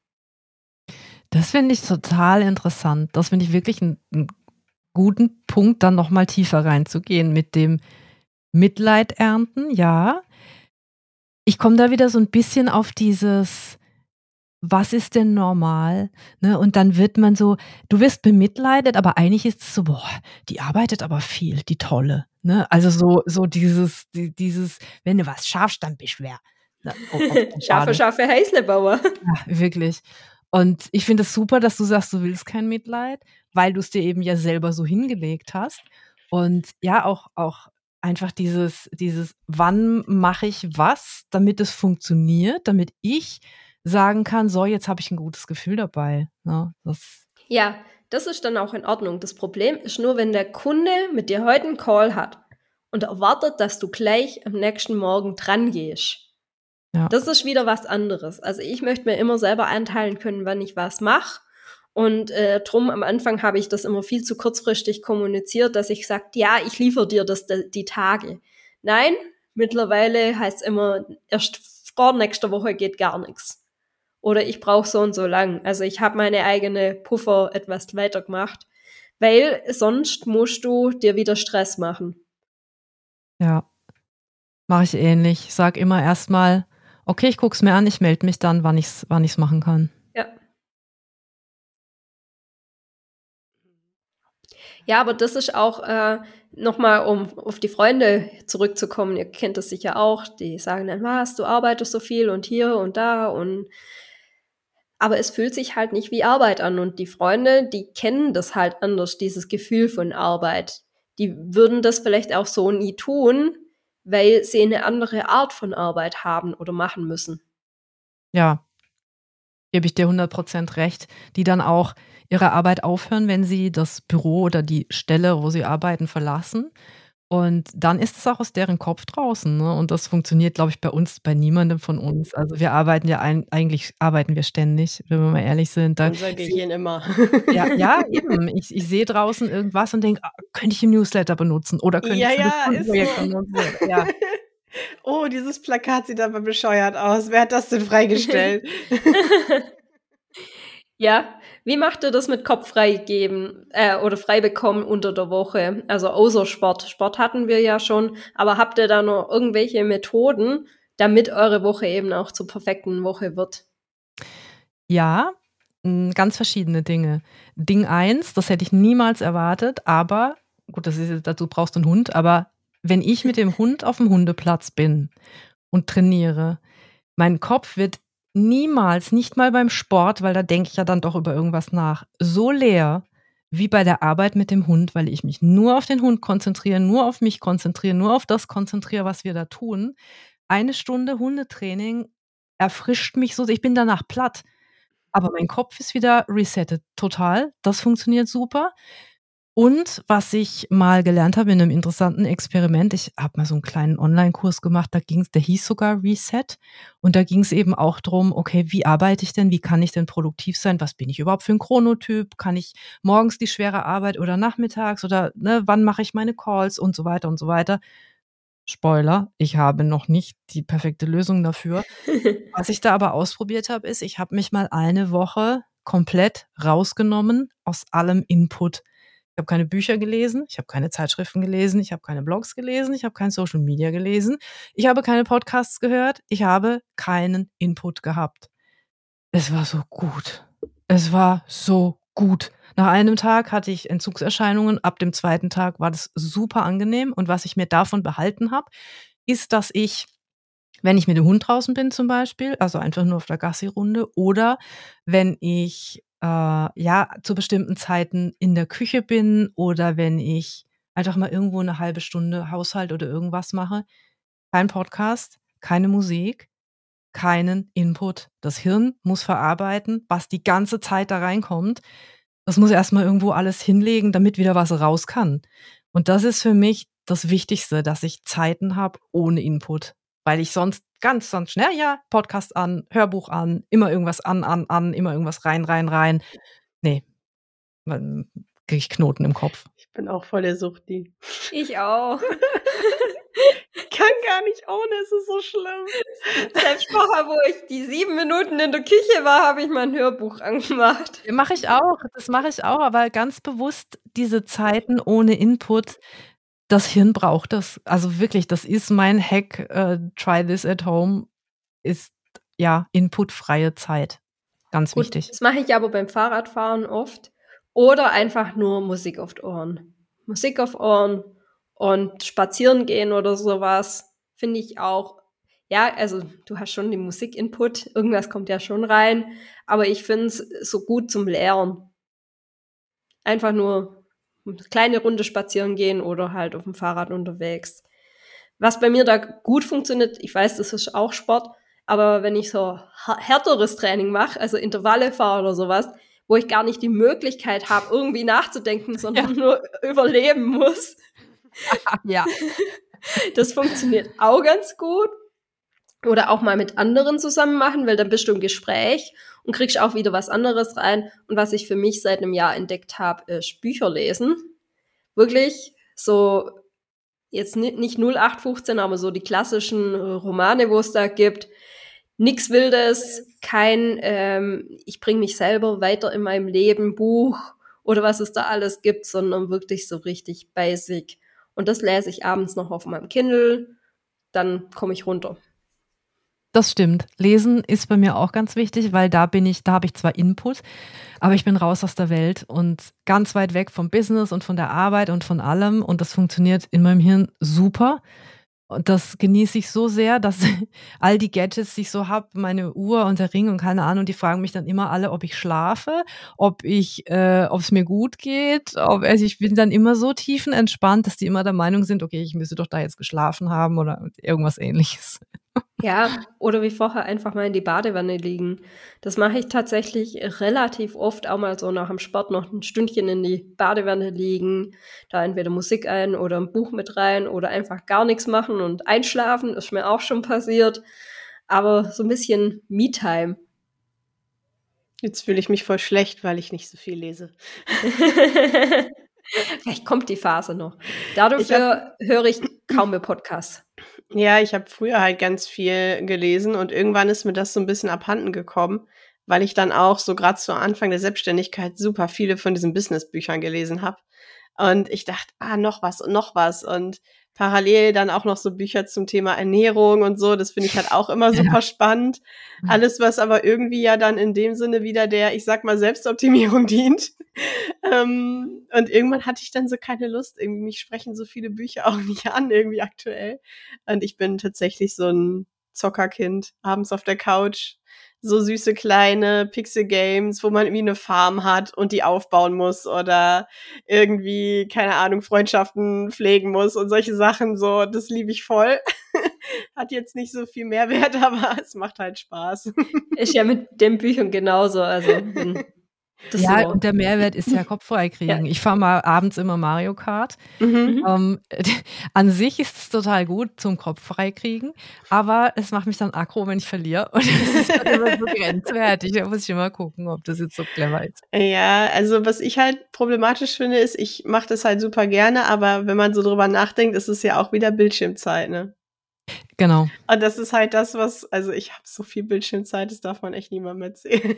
C: Das finde ich total interessant. Das finde ich wirklich einen, einen guten Punkt, dann nochmal tiefer reinzugehen mit dem Mitleid ernten, ja. Ich komme da wieder so ein bisschen auf dieses, was ist denn normal? Ne? Und dann wird man so, du wirst bemitleidet, aber eigentlich ist es so, boah, die arbeitet aber viel, die Tolle. Ne? Also so, so dieses, die, dieses, wenn du was schaffst, dann bist du wer. Ne? Oh, oh,
B: Schaffe, schaffe, Häuslebauer.
C: Ja, wirklich. Und ich finde es super, dass du sagst, du willst kein Mitleid, weil du es dir eben ja selber so hingelegt hast. Und ja, auch, auch einfach dieses, dieses, wann mache ich was, damit es funktioniert, damit ich sagen kann, so, jetzt habe ich ein gutes Gefühl dabei. Ja, das
B: Ja, das ist dann auch in Ordnung. Das Problem ist nur, wenn der Kunde mit dir heute einen Call hat und erwartet, dass du gleich am nächsten Morgen dran gehst.
C: Ja.
B: Das ist wieder was anderes. Also ich möchte mir immer selber einteilen können, wann ich was mache. Und äh, drum am Anfang habe ich das immer viel zu kurzfristig kommuniziert, dass ich sage, ja, ich liefere dir das die Tage. Nein, mittlerweile heißt es immer, erst vor nächster Woche geht gar nichts. Oder ich brauche so und so lang. Also ich habe meine eigene Puffer etwas weiter gemacht, weil sonst musst du dir wieder Stress machen.
C: Ja, mache ich ähnlich. Ich sage immer erstmal, okay, ich gucke es mir an, ich melde mich dann, wann ich es wann ich's machen kann.
B: Ja. Ja, aber das ist auch äh, nochmal, um auf die Freunde zurückzukommen, ihr kennt das sicher auch, die sagen dann, was, du arbeitest so viel und hier und da und aber es fühlt sich halt nicht wie Arbeit an und die Freunde, die kennen das halt anders, dieses Gefühl von Arbeit. Die würden das vielleicht auch so nie tun, weil sie eine andere Art von Arbeit haben oder machen müssen.
C: Ja, gebe ich dir hundert Prozent recht, die dann auch ihre Arbeit aufhören, wenn sie das Büro oder die Stelle, wo sie arbeiten, verlassen. Und dann ist es auch aus deren Kopf draußen. Ne? Und das funktioniert, glaube ich, bei uns, bei niemandem von uns. Also wir arbeiten ja ein, eigentlich arbeiten wir ständig, wenn wir mal ehrlich sind. Da
A: Unser Gehirn immer.
C: Ja, ja, eben. Ich, ich sehe draußen irgendwas und denke, ah, könnte ich einen Newsletter benutzen oder könnte
A: Ja,
C: ich für das
A: ja, ist
C: Kundenprojekt
A: so.
C: benutzen. Ja.
A: Oh, dieses Plakat sieht aber bescheuert aus. Wer hat das denn freigestellt?
B: Ja, wie macht ihr das mit Kopf freigeben äh, oder frei bekommen unter der Woche? Also außer Sport. Sport hatten wir ja schon, aber habt ihr da noch irgendwelche Methoden, damit eure Woche eben auch zur perfekten Woche wird?
C: Ja, m, ganz verschiedene Dinge. Ding eins, das hätte ich niemals erwartet, aber gut, das ist jetzt, dazu brauchst du einen Hund, aber wenn ich mit dem Hund auf dem Hundeplatz bin und trainiere, mein Kopf wird niemals, nicht mal beim Sport, weil da denke ich ja dann doch über irgendwas nach, so leer wie bei der Arbeit mit dem Hund, weil ich mich nur auf den Hund konzentriere, nur auf mich konzentriere, nur auf das konzentriere, was wir da tun. Eine Stunde Hundetraining erfrischt mich so, ich bin danach platt, aber mein Kopf ist wieder resettet, total. Das funktioniert super. Und was ich mal gelernt habe in einem interessanten Experiment, ich habe mal so einen kleinen Online-Kurs gemacht, da ging's, der hieß sogar Reset. Und da ging es eben auch drum, okay, wie arbeite ich denn, wie kann ich denn produktiv sein, was bin ich überhaupt für ein Chronotyp, kann ich morgens die schwere Arbeit oder nachmittags oder ne, wann mache ich meine Calls und so weiter und so weiter. Spoiler, ich habe noch nicht die perfekte Lösung dafür. Was ich da aber ausprobiert habe, ist, ich habe mich mal eine Woche komplett rausgenommen aus allem Input. Ich habe keine Bücher gelesen, ich habe keine Zeitschriften gelesen, ich habe keine Blogs gelesen, ich habe kein Social Media gelesen, ich habe keine Podcasts gehört, ich habe keinen Input gehabt. Es war so gut. Es war so gut. Nach einem Tag hatte ich Entzugserscheinungen, ab dem zweiten Tag war das super angenehm und was ich mir davon behalten habe, ist, dass ich, wenn ich mit dem Hund draußen bin zum Beispiel, also einfach nur auf der Gassi-Runde oder wenn ich äh, ja, zu bestimmten Zeiten in der Küche bin oder wenn ich einfach mal irgendwo eine halbe Stunde Haushalt oder irgendwas mache. Kein Podcast, keine Musik, keinen Input. Das Hirn muss verarbeiten, was die ganze Zeit da reinkommt. Das muss erst mal irgendwo alles hinlegen, damit wieder was raus kann. Und das ist für mich das Wichtigste, dass ich Zeiten habe ohne Input, weil ich sonst ganz, ganz schnell, ja, Podcast an, Hörbuch an, immer irgendwas an, an, an, immer irgendwas rein, rein, rein. Nee, dann kriege ich Knoten im Kopf.
A: Ich bin auch voll der Suchti.
B: Ich auch.
A: Ich kann gar nicht ohne, es ist so schlimm.
B: Selbst vorher, wo ich die sieben Minuten in der Küche war, habe ich mein Hörbuch angemacht.
C: Mache ich auch, das mache ich auch, aber ganz bewusst diese Zeiten ohne Input, das Hirn braucht das. Also wirklich, das ist mein Hack, äh, try this at home, ist ja inputfreie Zeit. Ganz
B: Gut,
C: wichtig.
B: das mache ich aber beim Fahrradfahren oft. Oder einfach nur Musik auf die Ohren. Musik auf Ohren und spazieren gehen oder sowas, finde ich auch. Ja, also du hast schon den Musikinput, irgendwas kommt ja schon rein, aber ich finde es so gut zum Lernen. Einfach nur eine kleine Runde spazieren gehen oder halt auf dem Fahrrad unterwegs. Was bei mir da gut funktioniert, ich weiß, das ist auch Sport, aber wenn ich so härteres Training mache, also Intervalle fahre oder sowas, wo ich gar nicht die Möglichkeit habe, irgendwie nachzudenken, sondern ja. nur überleben muss.
C: Ja.
B: Das funktioniert auch ganz gut. Oder auch mal mit anderen zusammen machen, weil dann bist du im Gespräch und kriegst auch wieder was anderes rein. Und was ich für mich seit einem Jahr entdeckt habe, ist Bücher lesen. Wirklich so, jetzt nicht null acht fünfzehn, aber so die klassischen Romane, wo es da gibt. Nix Wildes, kein ähm, ich bringe mich selber weiter in meinem Leben Buch oder was es da alles gibt, sondern wirklich so richtig basic. Und das lese ich abends noch auf meinem Kindle, dann komme ich runter.
C: Das stimmt. Lesen ist bei mir auch ganz wichtig, weil da bin ich, da habe ich zwar Input, aber ich bin raus aus der Welt und ganz weit weg vom Business und von der Arbeit und von allem und das funktioniert in meinem Hirn super. Und das genieße ich so sehr, dass all die Gadgets, die ich so habe, meine Uhr und der Ring und keine Ahnung, die fragen mich dann immer alle, ob ich schlafe, ob ich, äh, ob es mir gut geht. Ob, also ich bin dann immer so tiefenentspannt, dass die immer der Meinung sind, okay, ich müsste doch da jetzt geschlafen haben oder irgendwas Ähnliches.
B: Ja, oder wie vorher einfach mal in die Badewanne liegen. Das mache ich tatsächlich relativ oft, auch mal so nach dem Sport noch ein Stündchen in die Badewanne liegen, da entweder Musik ein oder ein Buch mit rein oder einfach gar nichts machen und einschlafen, ist mir auch schon passiert. Aber so ein bisschen Me-Time.
A: Jetzt fühle ich mich voll schlecht, weil ich nicht so viel lese.
B: Vielleicht kommt die Phase noch. Dafür höre ich kaum mehr Podcasts.
A: Ja, ich habe früher halt ganz viel gelesen und irgendwann ist mir das so ein bisschen abhanden gekommen, weil ich dann auch so gerade zu Anfang der Selbstständigkeit super viele von diesen Businessbüchern gelesen habe. Und ich dachte, ah, noch was und noch was. Und parallel dann auch noch so Bücher zum Thema Ernährung und so. Das finde ich halt auch immer super ja. spannend. Alles, was aber irgendwie ja dann in dem Sinne wieder der, ich sag mal, Selbstoptimierung dient. ähm, und irgendwann hatte ich dann so keine Lust. Irgendwie mich sprechen so viele Bücher auch nicht an, irgendwie aktuell. Und ich bin tatsächlich so ein Zockerkind, abends auf der Couch. So süße kleine Pixel-Games, wo man irgendwie eine Farm hat und die aufbauen muss oder irgendwie, keine Ahnung, Freundschaften pflegen muss und solche Sachen, so, das liebe ich voll. Hat jetzt nicht so viel Mehrwert, aber es macht halt Spaß.
B: Ist ja mit den Büchern genauso, also
C: das ja, so. Und der Mehrwert ist ja kopffrei kriegen. Ja. Ich fahre mal abends immer Mario Kart. Mhm. Ähm, an sich ist es total gut zum kopffrei kriegen, aber es macht mich dann aggro, wenn ich verliere. Und das ist dann immer so grenzwertig. Da muss ich immer gucken, ob das jetzt so clever ist.
A: Ja, also was ich halt problematisch finde, ist, ich mache das halt super gerne, aber wenn man so drüber nachdenkt, ist es ja auch wieder Bildschirmzeit, ne?
C: Genau.
A: Und das ist halt das, was, also ich habe so viel Bildschirmzeit, das darf man echt niemandem erzählen.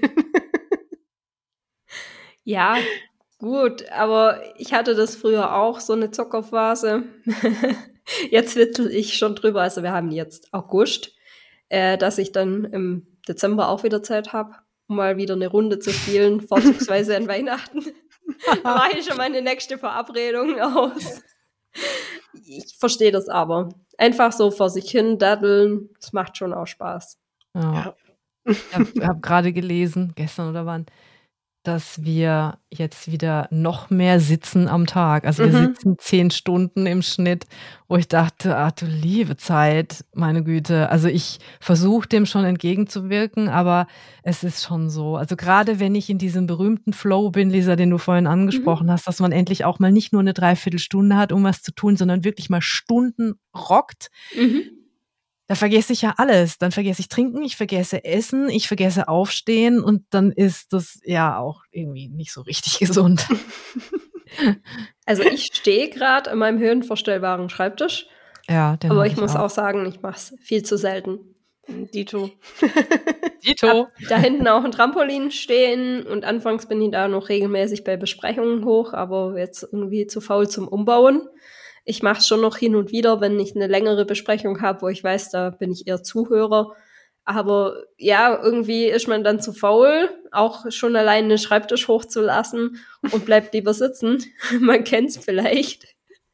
B: Ja, gut, aber ich hatte das früher auch, so eine Zockerphase. Jetzt witzel ich schon drüber, also wir haben jetzt August, äh, dass ich dann im Dezember auch wieder Zeit habe, um mal wieder eine Runde zu spielen, vorzugsweise an Weihnachten. Da mache ich schon meine nächste Verabredung aus. Ich verstehe das aber. Einfach so vor sich hin daddeln, das macht schon auch Spaß.
C: Ja. Ja. Ich habe hab gerade gelesen, gestern oder wann, dass wir jetzt wieder noch mehr sitzen am Tag. Also wir
A: Mhm.
C: sitzen zehn Stunden im Schnitt, wo ich dachte, ach du liebe Zeit, meine Güte. Also ich versuche dem schon entgegenzuwirken, aber es ist schon so. Also gerade wenn ich in diesem berühmten Flow bin, Lisa, den du vorhin angesprochen
B: Mhm.
C: hast, dass man endlich auch mal nicht nur eine Dreiviertelstunde hat, um was zu tun, sondern wirklich mal Stunden rockt.
B: Mhm.
C: Da vergesse ich ja alles. Dann vergesse ich trinken, ich vergesse essen, ich vergesse aufstehen und dann ist das ja auch irgendwie nicht so richtig gesund.
B: Also ich stehe gerade an meinem höhenverstellbaren Schreibtisch,
C: Ja, den
B: aber
C: habe
B: ich
C: ich
B: muss
C: auch.
B: auch sagen, ich mache es viel zu selten.
A: Dito.
C: Dito.
B: Hab da hinten auch ein Trampolin stehen und anfangs bin ich da noch regelmäßig bei Besprechungen hoch, aber jetzt irgendwie zu faul zum Umbauen. Ich mache es schon noch hin und wieder, wenn ich eine längere Besprechung habe, wo ich weiß, da bin ich eher Zuhörer. Aber ja, irgendwie ist man dann zu faul, auch schon allein den Schreibtisch hochzulassen und bleibt lieber sitzen. Man kennt's vielleicht.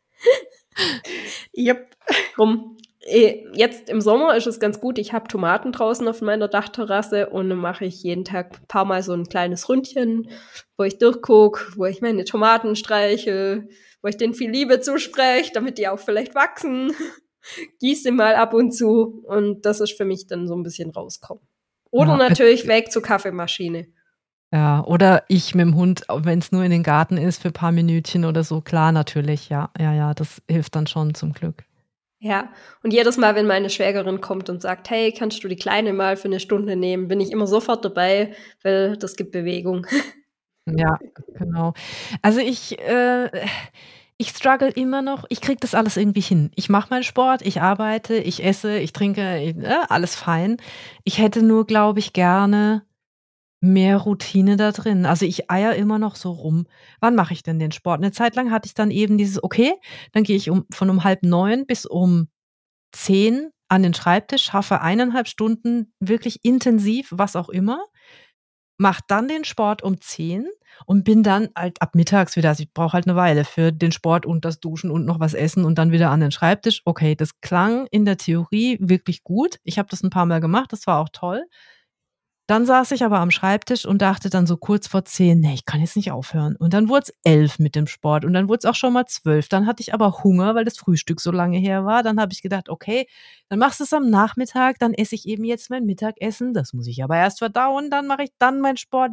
A: Yep.
B: Drum. eh, Jetzt im Sommer ist es ganz gut. Ich habe Tomaten draußen auf meiner Dachterrasse und dann mache ich jeden Tag ein paar Mal so ein kleines Ründchen, wo ich durchgucke, wo ich meine Tomaten streiche, wo ich denen viel Liebe zuspreche, damit die auch vielleicht wachsen. Gieße mal ab und zu und das ist für mich dann so ein bisschen rauskommen. Oder
C: Ja,
B: natürlich weg zur Kaffeemaschine.
C: Ja, oder ich mit dem Hund, wenn es nur in den Garten ist für ein paar Minütchen oder so. Klar, natürlich, ja. Ja, ja, das hilft dann schon zum Glück.
B: Ja, und jedes Mal, wenn meine Schwägerin kommt und sagt, hey, kannst du die Kleine mal für eine Stunde nehmen, bin ich immer sofort dabei, weil das gibt Bewegung.
C: Ja, genau. Also ich, äh, ich struggle immer noch. Ich kriege das alles irgendwie hin. Ich mache meinen Sport, ich arbeite, ich esse, ich trinke, ich, äh, alles fein. Ich hätte nur, glaube ich, gerne mehr Routine da drin. Also ich eier immer noch so rum. Wann mache ich denn den Sport? Eine Zeit lang hatte ich dann eben dieses, okay, dann gehe ich um, von um halb neun bis um zehn an den Schreibtisch, schaffe eineinhalb Stunden wirklich intensiv, was auch immer, mache dann den Sport um zehn und bin dann halt ab mittags wieder, also ich brauche halt eine Weile für den Sport und das Duschen und noch was essen und dann wieder an den Schreibtisch. Okay, das klang in der Theorie wirklich gut. Ich habe das ein paar Mal gemacht, das war auch toll. Dann saß ich aber am Schreibtisch und dachte dann so kurz vor zehn, nee, ich kann jetzt nicht aufhören. Und dann wurde es elf mit dem Sport und dann wurde es auch schon mal zwölf. Dann hatte ich aber Hunger, weil das Frühstück so lange her war. Dann habe ich gedacht, okay, dann machst du es am Nachmittag, dann esse ich eben jetzt mein Mittagessen. Das muss ich aber erst verdauen, dann mache ich dann meinen Sport.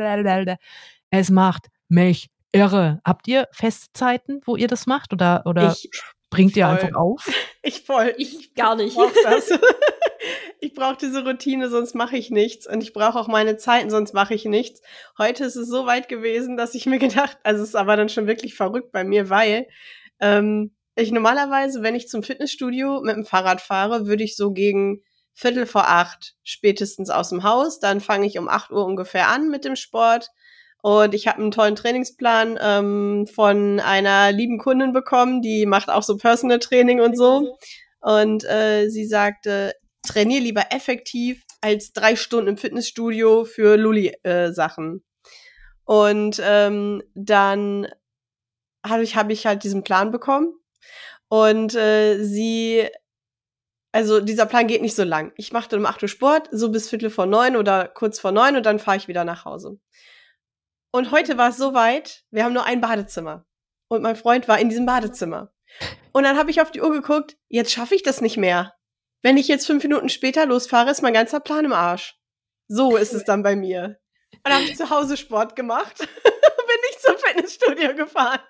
C: Es macht mich irre. Habt ihr Festzeiten, wo ihr das macht oder, oder
A: Ich
C: springt ihr
A: voll.
C: einfach auf?
A: Ich voll.
B: Ich gar nicht.
A: brauche das. Ich brauche diese Routine, sonst mache ich nichts. Und ich brauche auch meine Zeiten, sonst mache ich nichts. Heute ist es so weit gewesen, dass ich mir gedacht, also es ist aber dann schon wirklich verrückt bei mir, weil ähm, ich normalerweise, wenn ich zum Fitnessstudio mit dem Fahrrad fahre, würde ich so gegen Viertel vor acht spätestens aus dem Haus. Dann fange ich um acht Uhr ungefähr an mit dem Sport. Und ich habe einen tollen Trainingsplan ähm, von einer lieben Kundin bekommen, die macht auch so Personal Training und so. Und äh, sie sagte, trainier lieber effektiv als drei Stunden im Fitnessstudio für Lulli-Sachen. Äh, und ähm, dann habe ich, hab ich halt diesen Plan bekommen. Und äh, sie, also dieser Plan geht nicht so lang. Ich mache dann um acht Uhr Sport, so bis Viertel vor neun oder kurz vor neun und dann fahre ich wieder nach Hause. Und heute war es so weit, wir haben nur ein Badezimmer. Und mein Freund war in diesem Badezimmer. Und dann habe ich auf die Uhr geguckt, jetzt schaffe ich das nicht mehr. Wenn ich jetzt fünf Minuten später losfahre, ist mein ganzer Plan im Arsch. So ist es dann bei mir. Und dann habe ich zu Hause Sport gemacht. Bin ich zum Fitnessstudio gefahren.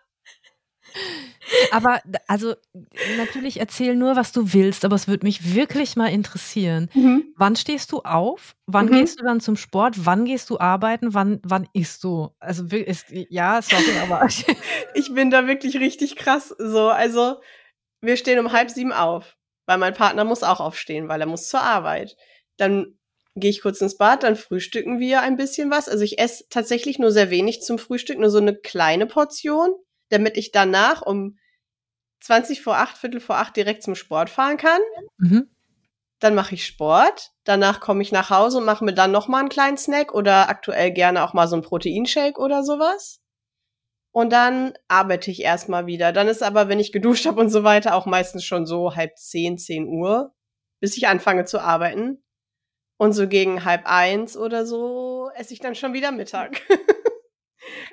C: Aber also natürlich erzähl nur, was du willst, aber es würde mich wirklich mal interessieren.
A: Mhm.
C: Wann stehst du auf? Wann
A: Mhm.
C: gehst du dann zum Sport? Wann gehst du arbeiten? Wann, wann isst du? Also ist, ja, sorry, aber
A: ich bin da wirklich richtig krass. So, also wir stehen um halb sieben auf, weil mein Partner muss auch aufstehen, weil er muss zur Arbeit. Dann gehe ich kurz ins Bad, dann frühstücken wir ein bisschen was. Also ich esse tatsächlich nur sehr wenig zum Frühstück, nur so eine kleine Portion, damit ich danach um zwanzig vor acht, Viertel vor acht direkt zum Sport fahren kann.
C: Mhm.
A: Dann mache ich Sport. Danach komme ich nach Hause und mache mir dann noch mal einen kleinen Snack oder aktuell gerne auch mal so einen Proteinshake oder sowas. Und dann arbeite ich erstmal wieder. Dann ist aber, wenn ich geduscht habe und so weiter, auch meistens schon so halb zehn, zehn Uhr, bis ich anfange zu arbeiten. Und so gegen halb eins oder so esse ich dann schon wieder Mittag.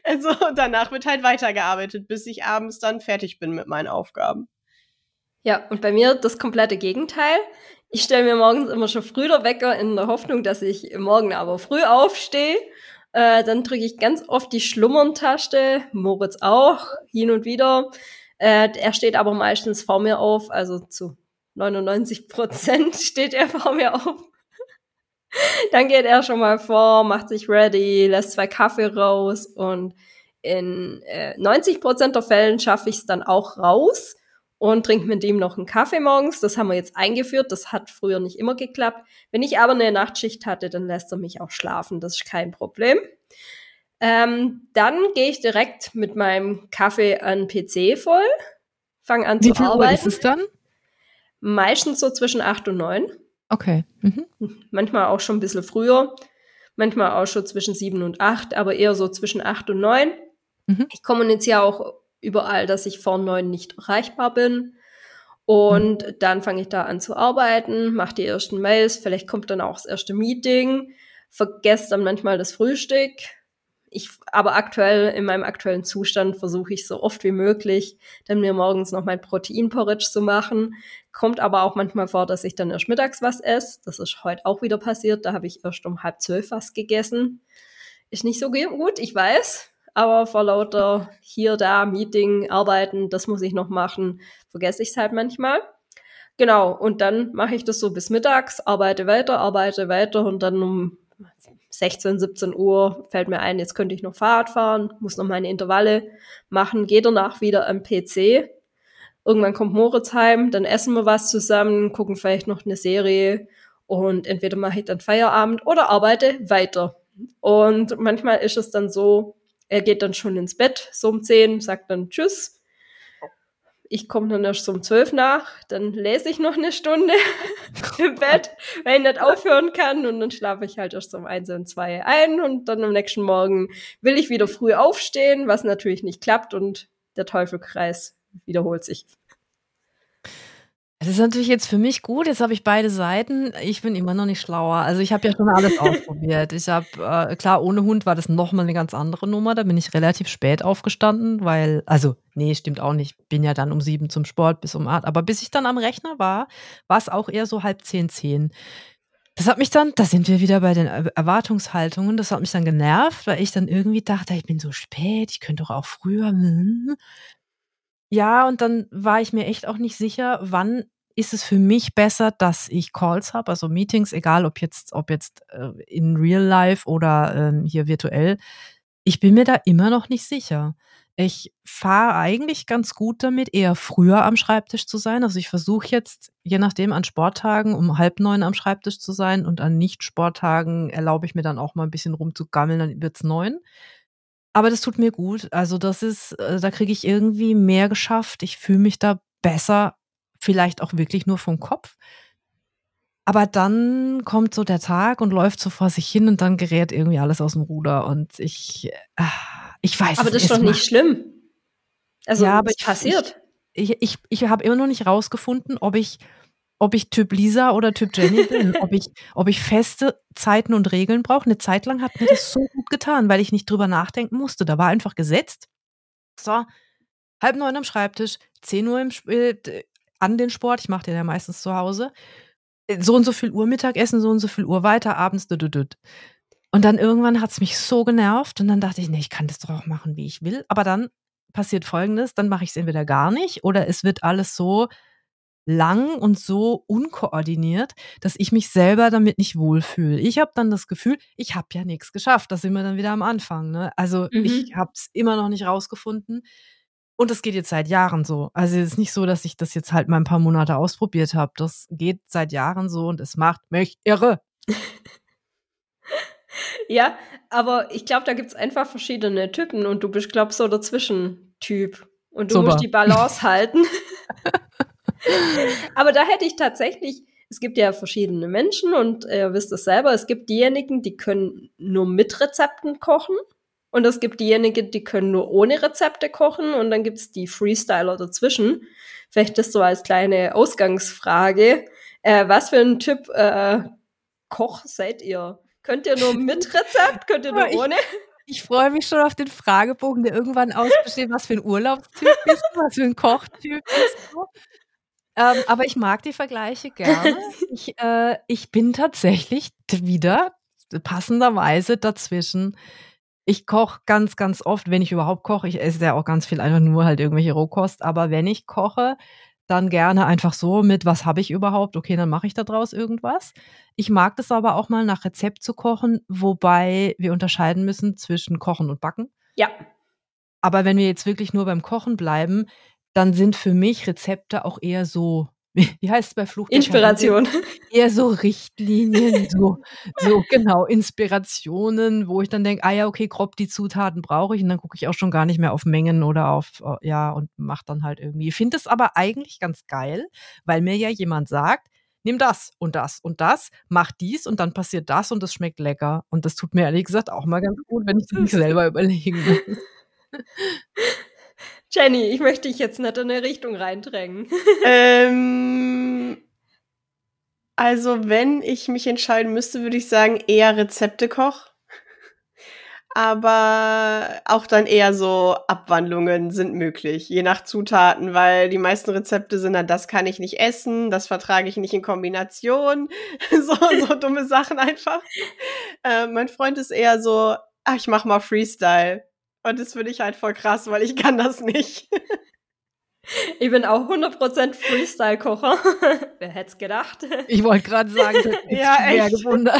A: Also danach wird halt weitergearbeitet, bis ich abends dann fertig bin mit meinen Aufgaben.
B: Ja, und bei mir das komplette Gegenteil. Ich stelle mir morgens immer schon früh der Wecker in der Hoffnung, dass ich morgen aber früh aufstehe. Äh, dann drücke ich ganz oft die Schlummern-Taste, Moritz auch, hin und wieder. Äh, er steht aber meistens vor mir auf, also zu neunundneunzig Prozent steht er vor mir auf. Dann geht er schon mal vor, macht sich ready, lässt zwei Kaffee raus und in äh, neunzig Prozent der Fällen schaffe ich es dann auch raus und trinke mit ihm noch einen Kaffee morgens. Das haben wir jetzt eingeführt, das hat früher nicht immer geklappt. Wenn ich aber eine Nachtschicht hatte, dann lässt er mich auch schlafen, das ist kein Problem. Ähm, dann gehe ich direkt mit meinem Kaffee an den P C voll, fange an
C: Wie
B: zu
C: viel Uhr
B: arbeiten.
C: ist es dann?
B: Meistens so zwischen acht und neun.
C: Okay. Mhm.
B: Manchmal auch schon ein bisschen früher, manchmal auch schon zwischen sieben und acht, aber eher so zwischen acht und neun.
C: Mhm.
B: Ich kommuniziere auch überall, dass ich vor neun nicht erreichbar bin. Und mhm. dann fange ich da an zu arbeiten, mache die ersten Mails, vielleicht kommt dann auch das erste Meeting, vergesse dann manchmal das Frühstück. Ich, aber aktuell, in meinem aktuellen Zustand, versuche ich so oft wie möglich, dann mir morgens noch mein Proteinporridge zu machen. Kommt aber auch manchmal vor, dass ich dann erst mittags was esse. Das ist heute auch wieder passiert. Da habe ich erst um halb zwölf was gegessen. Ist nicht so gut, ich weiß. Aber vor lauter hier, da, Meeting, Arbeiten, das muss ich noch machen, vergesse ich es halt manchmal. Genau, und dann mache ich das so bis mittags, arbeite weiter, arbeite weiter und dann um sechzehn, siebzehn Uhr fällt mir ein, jetzt könnte ich noch Fahrrad fahren, muss noch meine Intervalle machen, gehe danach wieder am P C. Irgendwann kommt Moritz heim, dann essen wir was zusammen, gucken vielleicht noch eine Serie und entweder mache ich dann Feierabend oder arbeite weiter. Und manchmal ist es dann so, er geht dann schon ins Bett, so um zehn, sagt dann Tschüss. Ich komme dann erst so um zwölf nach, dann lese ich noch eine Stunde im Bett, weil ich nicht aufhören kann und dann schlafe ich halt erst um eins und zwei ein und dann am nächsten Morgen will ich wieder früh aufstehen, was natürlich nicht klappt und der Teufelskreis wiederholt sich.
C: Das ist natürlich jetzt für mich gut, jetzt habe ich beide Seiten. Ich bin immer noch nicht schlauer. Also ich habe ja schon alles ausprobiert. Ich habe, äh, klar, ohne Hund war das nochmal eine ganz andere Nummer. Da bin ich relativ spät aufgestanden, weil, also, nee, stimmt auch nicht. Bin ja dann um sieben zum Sport bis um acht. Aber bis ich dann am Rechner war, war es auch eher so halb zehn, zehn. Das hat mich dann, da sind wir wieder bei den Erwartungshaltungen, das hat mich dann genervt, weil ich dann irgendwie dachte, ich bin so spät, ich könnte doch auch früher. Ja, und dann war ich mir echt auch nicht sicher, wann ist es für mich besser, dass ich Calls habe, also Meetings, egal ob jetzt, ob jetzt äh, in Real Life oder ähm, hier virtuell. Ich bin mir da immer noch nicht sicher. Ich fahre eigentlich ganz gut damit, eher früher am Schreibtisch zu sein. Also ich versuche jetzt, je nachdem, an Sporttagen um halb neun am Schreibtisch zu sein und an Nicht-Sporttagen erlaube ich mir dann auch mal ein bisschen rumzugammeln, dann wird's neun. Aber das tut mir gut. Also das ist, äh, da kriege ich irgendwie mehr geschafft. Ich fühle mich da besser, vielleicht auch wirklich nur vom Kopf. Aber dann kommt so der Tag und läuft so vor sich hin und dann gerät irgendwie alles aus dem Ruder und ich, äh, ich weiß
B: Aber
C: es
B: das ist doch
C: erstmal.
B: nicht schlimm. Also,
C: Ja, aber
B: was
C: ich,
B: passiert?
C: ich, ich, ich, ich habe immer noch nicht rausgefunden, ob ich, ob ich Typ Lisa oder Typ Jenny bin, ob ich, ob ich feste Zeiten und Regeln brauche. Eine Zeit lang hat mir das so gut getan, weil ich nicht drüber nachdenken musste. Da war einfach gesetzt. So, halb neun am Schreibtisch, zehn Uhr im, Sp- äh, an den Sport. Ich mache den ja meistens zu Hause. So und so viel Uhr Mittagessen, so und so viel Uhr weiter, abends. Dü, dü, dü. Und dann irgendwann hat es mich so genervt und dann dachte ich, nee, ich kann das doch auch machen, wie ich will. Aber dann passiert Folgendes, dann mache ich es entweder gar nicht oder es wird alles so lang und so unkoordiniert, dass ich mich selber damit nicht wohlfühle. Ich habe dann das Gefühl, ich habe ja nichts geschafft. Da sind wir dann wieder am Anfang. Ne? Also ich
B: Mhm.
C: habe es immer noch nicht rausgefunden. Und das geht jetzt seit Jahren so. Also es ist nicht so, dass ich das jetzt halt mal ein paar Monate ausprobiert habe. Das geht seit Jahren so und es macht mich irre.
B: Ja, aber ich glaube, da gibt's einfach verschiedene Typen und du bist, glaub so der Zwischentyp. Und du
C: Super.
B: musst die Balance halten. Aber da hätte ich tatsächlich, es gibt ja verschiedene Menschen und ihr wisst es selber, es gibt diejenigen, die können nur mit Rezepten kochen und es gibt diejenigen, die können nur ohne Rezepte kochen und dann gibt's die Freestyler dazwischen. Vielleicht das so als kleine Ausgangsfrage. Äh, was für ein Typ äh, Koch seid ihr? Könnt ihr nur mit Rezept? Könnt ihr nur
C: Ja, ich-
B: ohne?
C: Ich freue mich schon auf den Fragebogen, der irgendwann ausbesteht, was für ein Urlaubstyp bist du, was für ein Kochtyp bist du. Ähm, aber ich mag die Vergleiche gerne. Ich, äh, ich bin tatsächlich wieder passenderweise dazwischen. Ich koche ganz, ganz oft, wenn ich überhaupt koche. Ich esse ja auch ganz viel einfach nur halt irgendwelche Rohkost. Aber wenn ich koche, dann gerne einfach so mit, was habe ich überhaupt? Okay, dann mache ich da draus irgendwas. Ich mag das aber auch mal nach Rezept zu kochen, wobei wir unterscheiden müssen zwischen Kochen und Backen.
B: Ja.
C: Aber wenn wir jetzt wirklich nur beim Kochen bleiben, dann sind für mich Rezepte auch eher so, wie heißt es bei Fluch der
B: Inspiration.
C: Karibik? Eher so Richtlinien, so, so genau, Inspirationen, wo ich dann denke, ah ja, okay, grob die Zutaten brauche ich und dann gucke ich auch schon gar nicht mehr auf Mengen oder auf, ja, und mache dann halt irgendwie. Ich finde es aber eigentlich ganz geil, weil mir ja jemand sagt, nimm das und das und das, mach dies und dann passiert das und das schmeckt lecker. Und das tut mir ehrlich gesagt auch mal ganz gut, wenn ich das nicht selber überlegen muss.
B: Jenny, ich möchte dich jetzt nicht in eine Richtung reindrängen.
A: ähm, also wenn ich mich entscheiden müsste, würde ich sagen, eher Rezeptekoch. Aber auch dann eher so Abwandlungen sind möglich, je nach Zutaten, weil die meisten Rezepte sind dann, das kann ich nicht essen, das vertrage ich nicht in Kombination, so, so dumme Sachen einfach. Äh, mein Freund ist eher so, ach, ich mach mal Freestyle. Und das finde ich halt voll krass, weil ich kann das nicht.
B: Ich bin auch hundert Prozent Freestyle-Kocher. Wer hätte es gedacht?
C: Ich wollte gerade sagen, das ist
A: ja,
C: schwer
A: echt.
C: gewundert.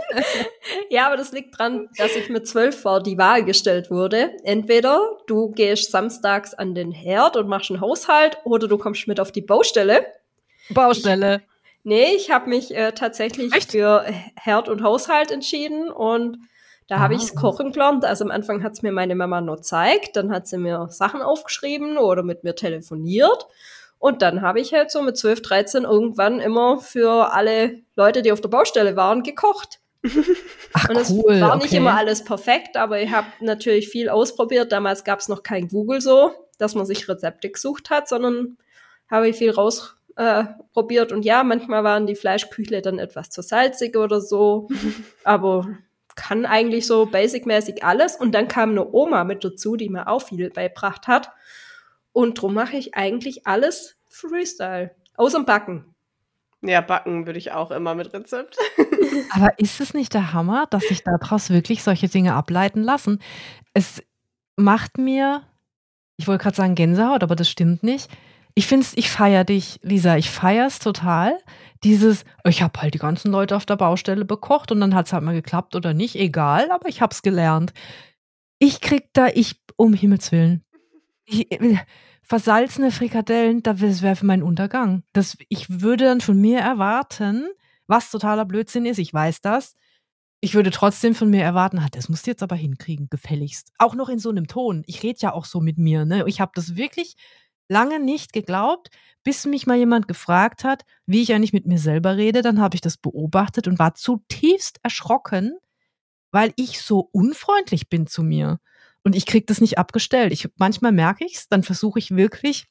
B: Ja, aber das liegt dran, dass ich mit zwölf vor die Wahl gestellt wurde. Entweder du gehst samstags an den Herd und machst einen Haushalt oder du kommst mit auf die Baustelle.
C: Baustelle.
B: Ich, nee, ich habe mich äh, tatsächlich
C: Echt?
B: für Herd und Haushalt entschieden und da
C: Ah.
B: habe ich's kochen gelernt. Also am Anfang hat's mir meine Mama nur gezeigt, dann hat sie mir Sachen aufgeschrieben oder mit mir telefoniert. Und dann habe ich halt so mit zwölf, dreizehn irgendwann immer für alle Leute, die auf der Baustelle waren, gekocht.
C: Ach,
B: Und es
C: cool,
B: war nicht
C: okay.
B: immer alles perfekt, aber ich habe natürlich viel ausprobiert. Damals gab es noch kein Google so, dass man sich Rezepte gesucht hat, sondern habe ich viel rausprobiert. Äh, und ja, manchmal waren die Fleischküchle dann etwas zu salzig oder so. Aber kann eigentlich so basic-mäßig alles. Und dann kam eine Oma mit dazu, die mir auch viel beigebracht hat. Und drum mache ich eigentlich alles Freestyle. Außer dem Backen.
A: Ja, backen würde ich auch immer mit Rezept.
C: Aber ist es nicht der Hammer, dass sich daraus wirklich solche Dinge ableiten lassen? Es macht mir, ich wollte gerade sagen Gänsehaut, aber das stimmt nicht. Ich finde es, ich feiere dich, Lisa, ich feiere es total. Dieses, ich habe halt die ganzen Leute auf der Baustelle bekocht und dann hat es halt mal geklappt oder nicht, egal, aber ich habe es gelernt. Ich krieg da, ich, um Himmels Willen, ich, versalzene Frikadellen, das wäre für meinen Untergang. Das, ich würde dann von mir erwarten, was totaler Blödsinn ist, ich weiß das. Ich würde trotzdem von mir erwarten, ah, das musst du jetzt aber hinkriegen, gefälligst. Auch noch in so einem Ton. Ich rede ja auch so mit mir. Ne? Ich habe das wirklich lange nicht geglaubt, bis mich mal jemand gefragt hat, wie ich eigentlich mit mir selber rede. Dann habe ich das beobachtet und war zutiefst erschrocken, weil ich so unfreundlich bin zu mir. Und ich kriege das nicht abgestellt. Ich, manchmal merke ich es, dann versuche ich wirklich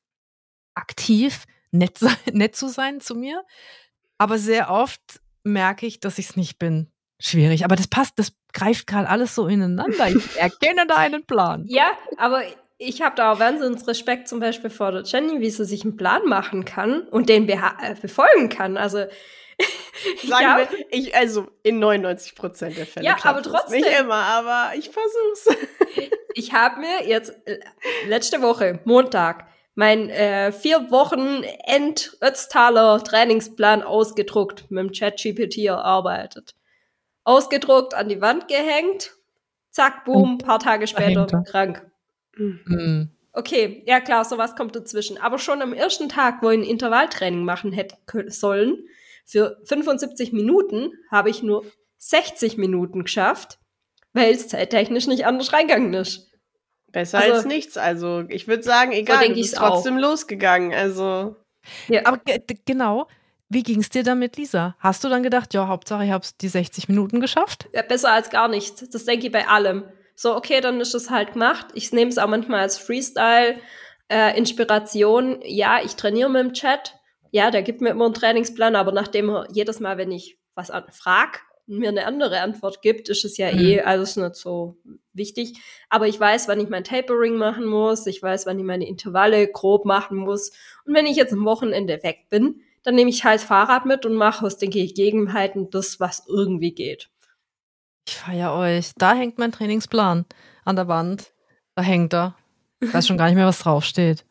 C: aktiv nett, nett zu sein zu mir. Aber sehr oft merke ich, dass ich es nicht bin. Schwierig. Aber das passt, das greift gerade alles so ineinander. Ich erkenne da einen Plan.
B: Ja, aber ich habe da auch wahnsinnig Respekt zum Beispiel vor der Jenny, wie sie sich einen Plan machen kann und den beha- äh, befolgen kann. Also ich
A: Sagen
B: hab,
A: wir, ich, also in neunundneunzig Prozent der Fälle.
B: Ja,
A: klappt
B: aber
A: es.
B: trotzdem.
A: Nicht immer, aber ich versuch's.
B: Ich habe mir jetzt äh, letzte Woche, Montag, mein äh, vier Wochen End-Ötztaler Trainingsplan ausgedruckt, mit dem ChatGPT erarbeitet. Ausgedruckt, an die Wand gehängt, zack, boom, paar Tage später
C: dahinter.
B: krank.
C: Mhm.
B: Okay, ja klar, sowas kommt dazwischen. Aber schon am ersten Tag, wo ich ein Intervalltraining machen hätte sollen, für fünfundsiebzig Minuten habe ich nur sechzig Minuten geschafft, weil es zeittechnisch nicht anders reingegangen ist.
A: Besser
B: Also-
A: als nichts. Also ich würde sagen, egal,
B: denk
A: du bist
B: ich's auch.
A: trotzdem losgegangen. Also
B: Ja,
C: Aber ge- d- genau, wie ging es dir damit, Lisa? Hast du dann gedacht, ja, Hauptsache ich habe die sechzig Minuten geschafft?
B: ja, besser als gar nichts. Das denke ich bei allem. So, okay, dann ist es halt gemacht. Ich nehme es auch manchmal als Freestyle, äh, Inspiration. Ja, ich trainiere mit dem Chat. Ja, der gibt mir immer einen Trainingsplan, aber nachdem er jedes Mal, wenn ich was an frag, mir eine andere Antwort gibt, ist es ja mhm. eh alles nicht so wichtig. Aber ich weiß, wann ich mein Tapering machen muss, ich weiß, wann ich meine Intervalle grob machen muss. Und wenn ich jetzt am Wochenende weg bin, dann nehme ich halt Fahrrad mit und mache aus den Gegebenheiten das, was irgendwie geht.
C: Ich feiere euch. Da hängt mein Trainingsplan an der Wand. Da hängt er. Ich weiß schon gar nicht mehr, was draufsteht.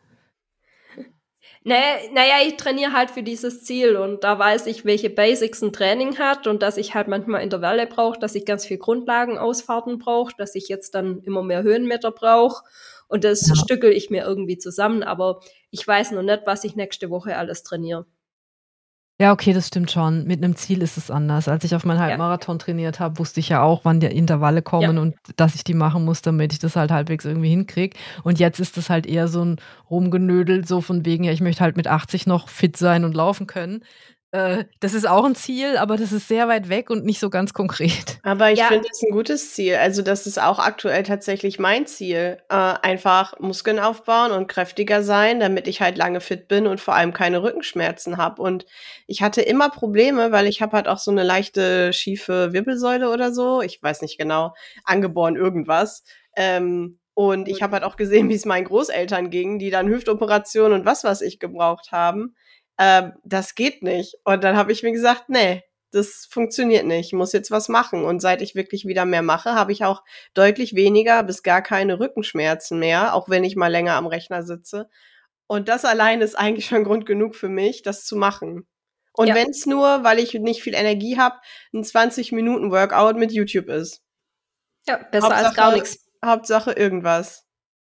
B: Naja, naja, ich trainiere halt für dieses Ziel und da weiß ich, welche Basics ein Training hat und dass ich halt manchmal Intervalle brauche, dass ich ganz viel Grundlagenausfahrten brauche, dass ich jetzt dann immer mehr Höhenmeter brauche und das ja. stückel ich mir irgendwie zusammen, aber ich weiß noch nicht, was ich nächste Woche alles trainiere.
C: Ja, okay, das stimmt schon. Mit einem Ziel ist es anders. Als ich auf meinen Halbmarathon ja. trainiert habe, wusste ich ja auch, wann die Intervalle kommen ja. und dass ich die machen muss, damit ich das halt halbwegs irgendwie hinkriege. Und jetzt ist das halt eher so ein Rumgenödel, so von wegen, ja, ich möchte halt mit achtzig noch fit sein und laufen können. Äh, das ist auch ein Ziel, aber das ist sehr weit weg und nicht so ganz konkret.
A: Aber ich
B: ja.
A: finde es ein gutes Ziel. Also das ist auch aktuell tatsächlich mein Ziel. Äh, einfach Muskeln aufbauen und kräftiger sein, damit ich halt lange fit bin und vor allem keine Rückenschmerzen habe. Und ich hatte immer Probleme, weil ich habe halt auch so eine leichte schiefe Wirbelsäule oder so. Ich weiß nicht genau, angeboren irgendwas. Ähm, und ich habe halt auch gesehen, wie es meinen Großeltern ging, die dann Hüftoperationen und was weiß ich gebraucht haben. Ähm, das geht nicht. Und dann habe ich mir gesagt, nee, das funktioniert nicht. Ich muss jetzt was machen. Und seit ich wirklich wieder mehr mache, habe ich auch deutlich weniger bis gar keine Rückenschmerzen mehr, auch wenn ich mal länger am Rechner sitze. Und das allein ist eigentlich schon Grund genug für mich, das zu machen. Und ja. wenn es nur, weil ich nicht viel Energie habe, ein zwanzig Minuten Workout mit YouTube ist.
B: Ja, besser
A: Hauptsache,
B: als gar nichts.
A: Hauptsache irgendwas.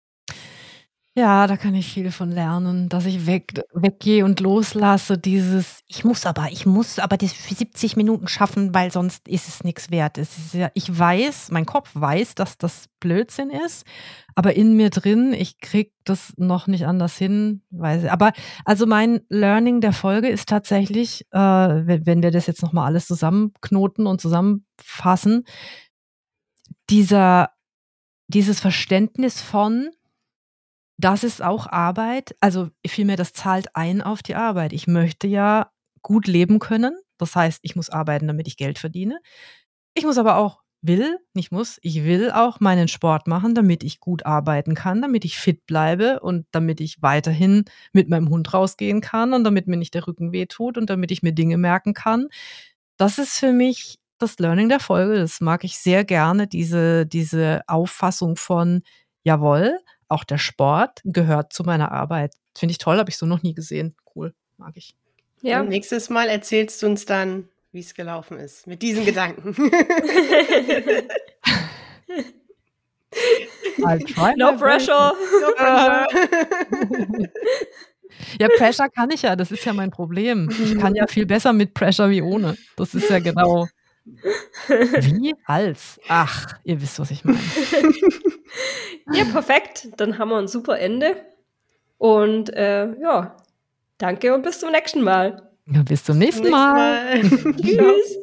C: Ja, da kann ich viel von lernen, dass ich weg, weggehe und loslasse dieses, ich muss aber, ich muss aber das für siebzig Minuten schaffen, weil sonst ist es nichts wert. Es ist ja, ich weiß, mein Kopf weiß, dass das Blödsinn ist, aber in mir drin, ich krieg das noch nicht anders hin. Weiß, aber also mein Learning der Folge ist tatsächlich, äh, wenn, wenn wir das jetzt nochmal alles zusammenknoten und zusammenfassen, dieser, dieses Verständnis von, das ist auch Arbeit, also vielmehr, das zahlt ein auf die Arbeit. Ich möchte ja gut leben können, das heißt, ich muss arbeiten, damit ich Geld verdiene. Ich muss aber auch, will, nicht muss, ich will auch meinen Sport machen, damit ich gut arbeiten kann, damit ich fit bleibe und damit ich weiterhin mit meinem Hund rausgehen kann und damit mir nicht der Rücken wehtut und damit ich mir Dinge merken kann. Das ist für mich das Learning der Folge. Das mag ich sehr gerne, diese, diese Auffassung von, jawohl, auch der Sport gehört zu meiner Arbeit. Finde ich toll, habe ich so noch nie gesehen. Cool, mag ich.
A: Ja. Und nächstes Mal erzählst du uns dann, wie es gelaufen ist, mit diesen Gedanken.
B: No pressure.
A: No pressure.
C: Ja, Pressure kann ich ja, das ist ja mein Problem. Ich kann ja viel besser mit Pressure wie ohne. Das ist ja genau. Wie? Als? Ach, ihr wisst, was ich meine.
B: Ja, perfekt. Dann haben wir ein super Ende. Und äh, ja, danke und bis zum nächsten Mal.
C: Ja, bis zum nächsten Mal.
A: Mal.
B: Tschüss.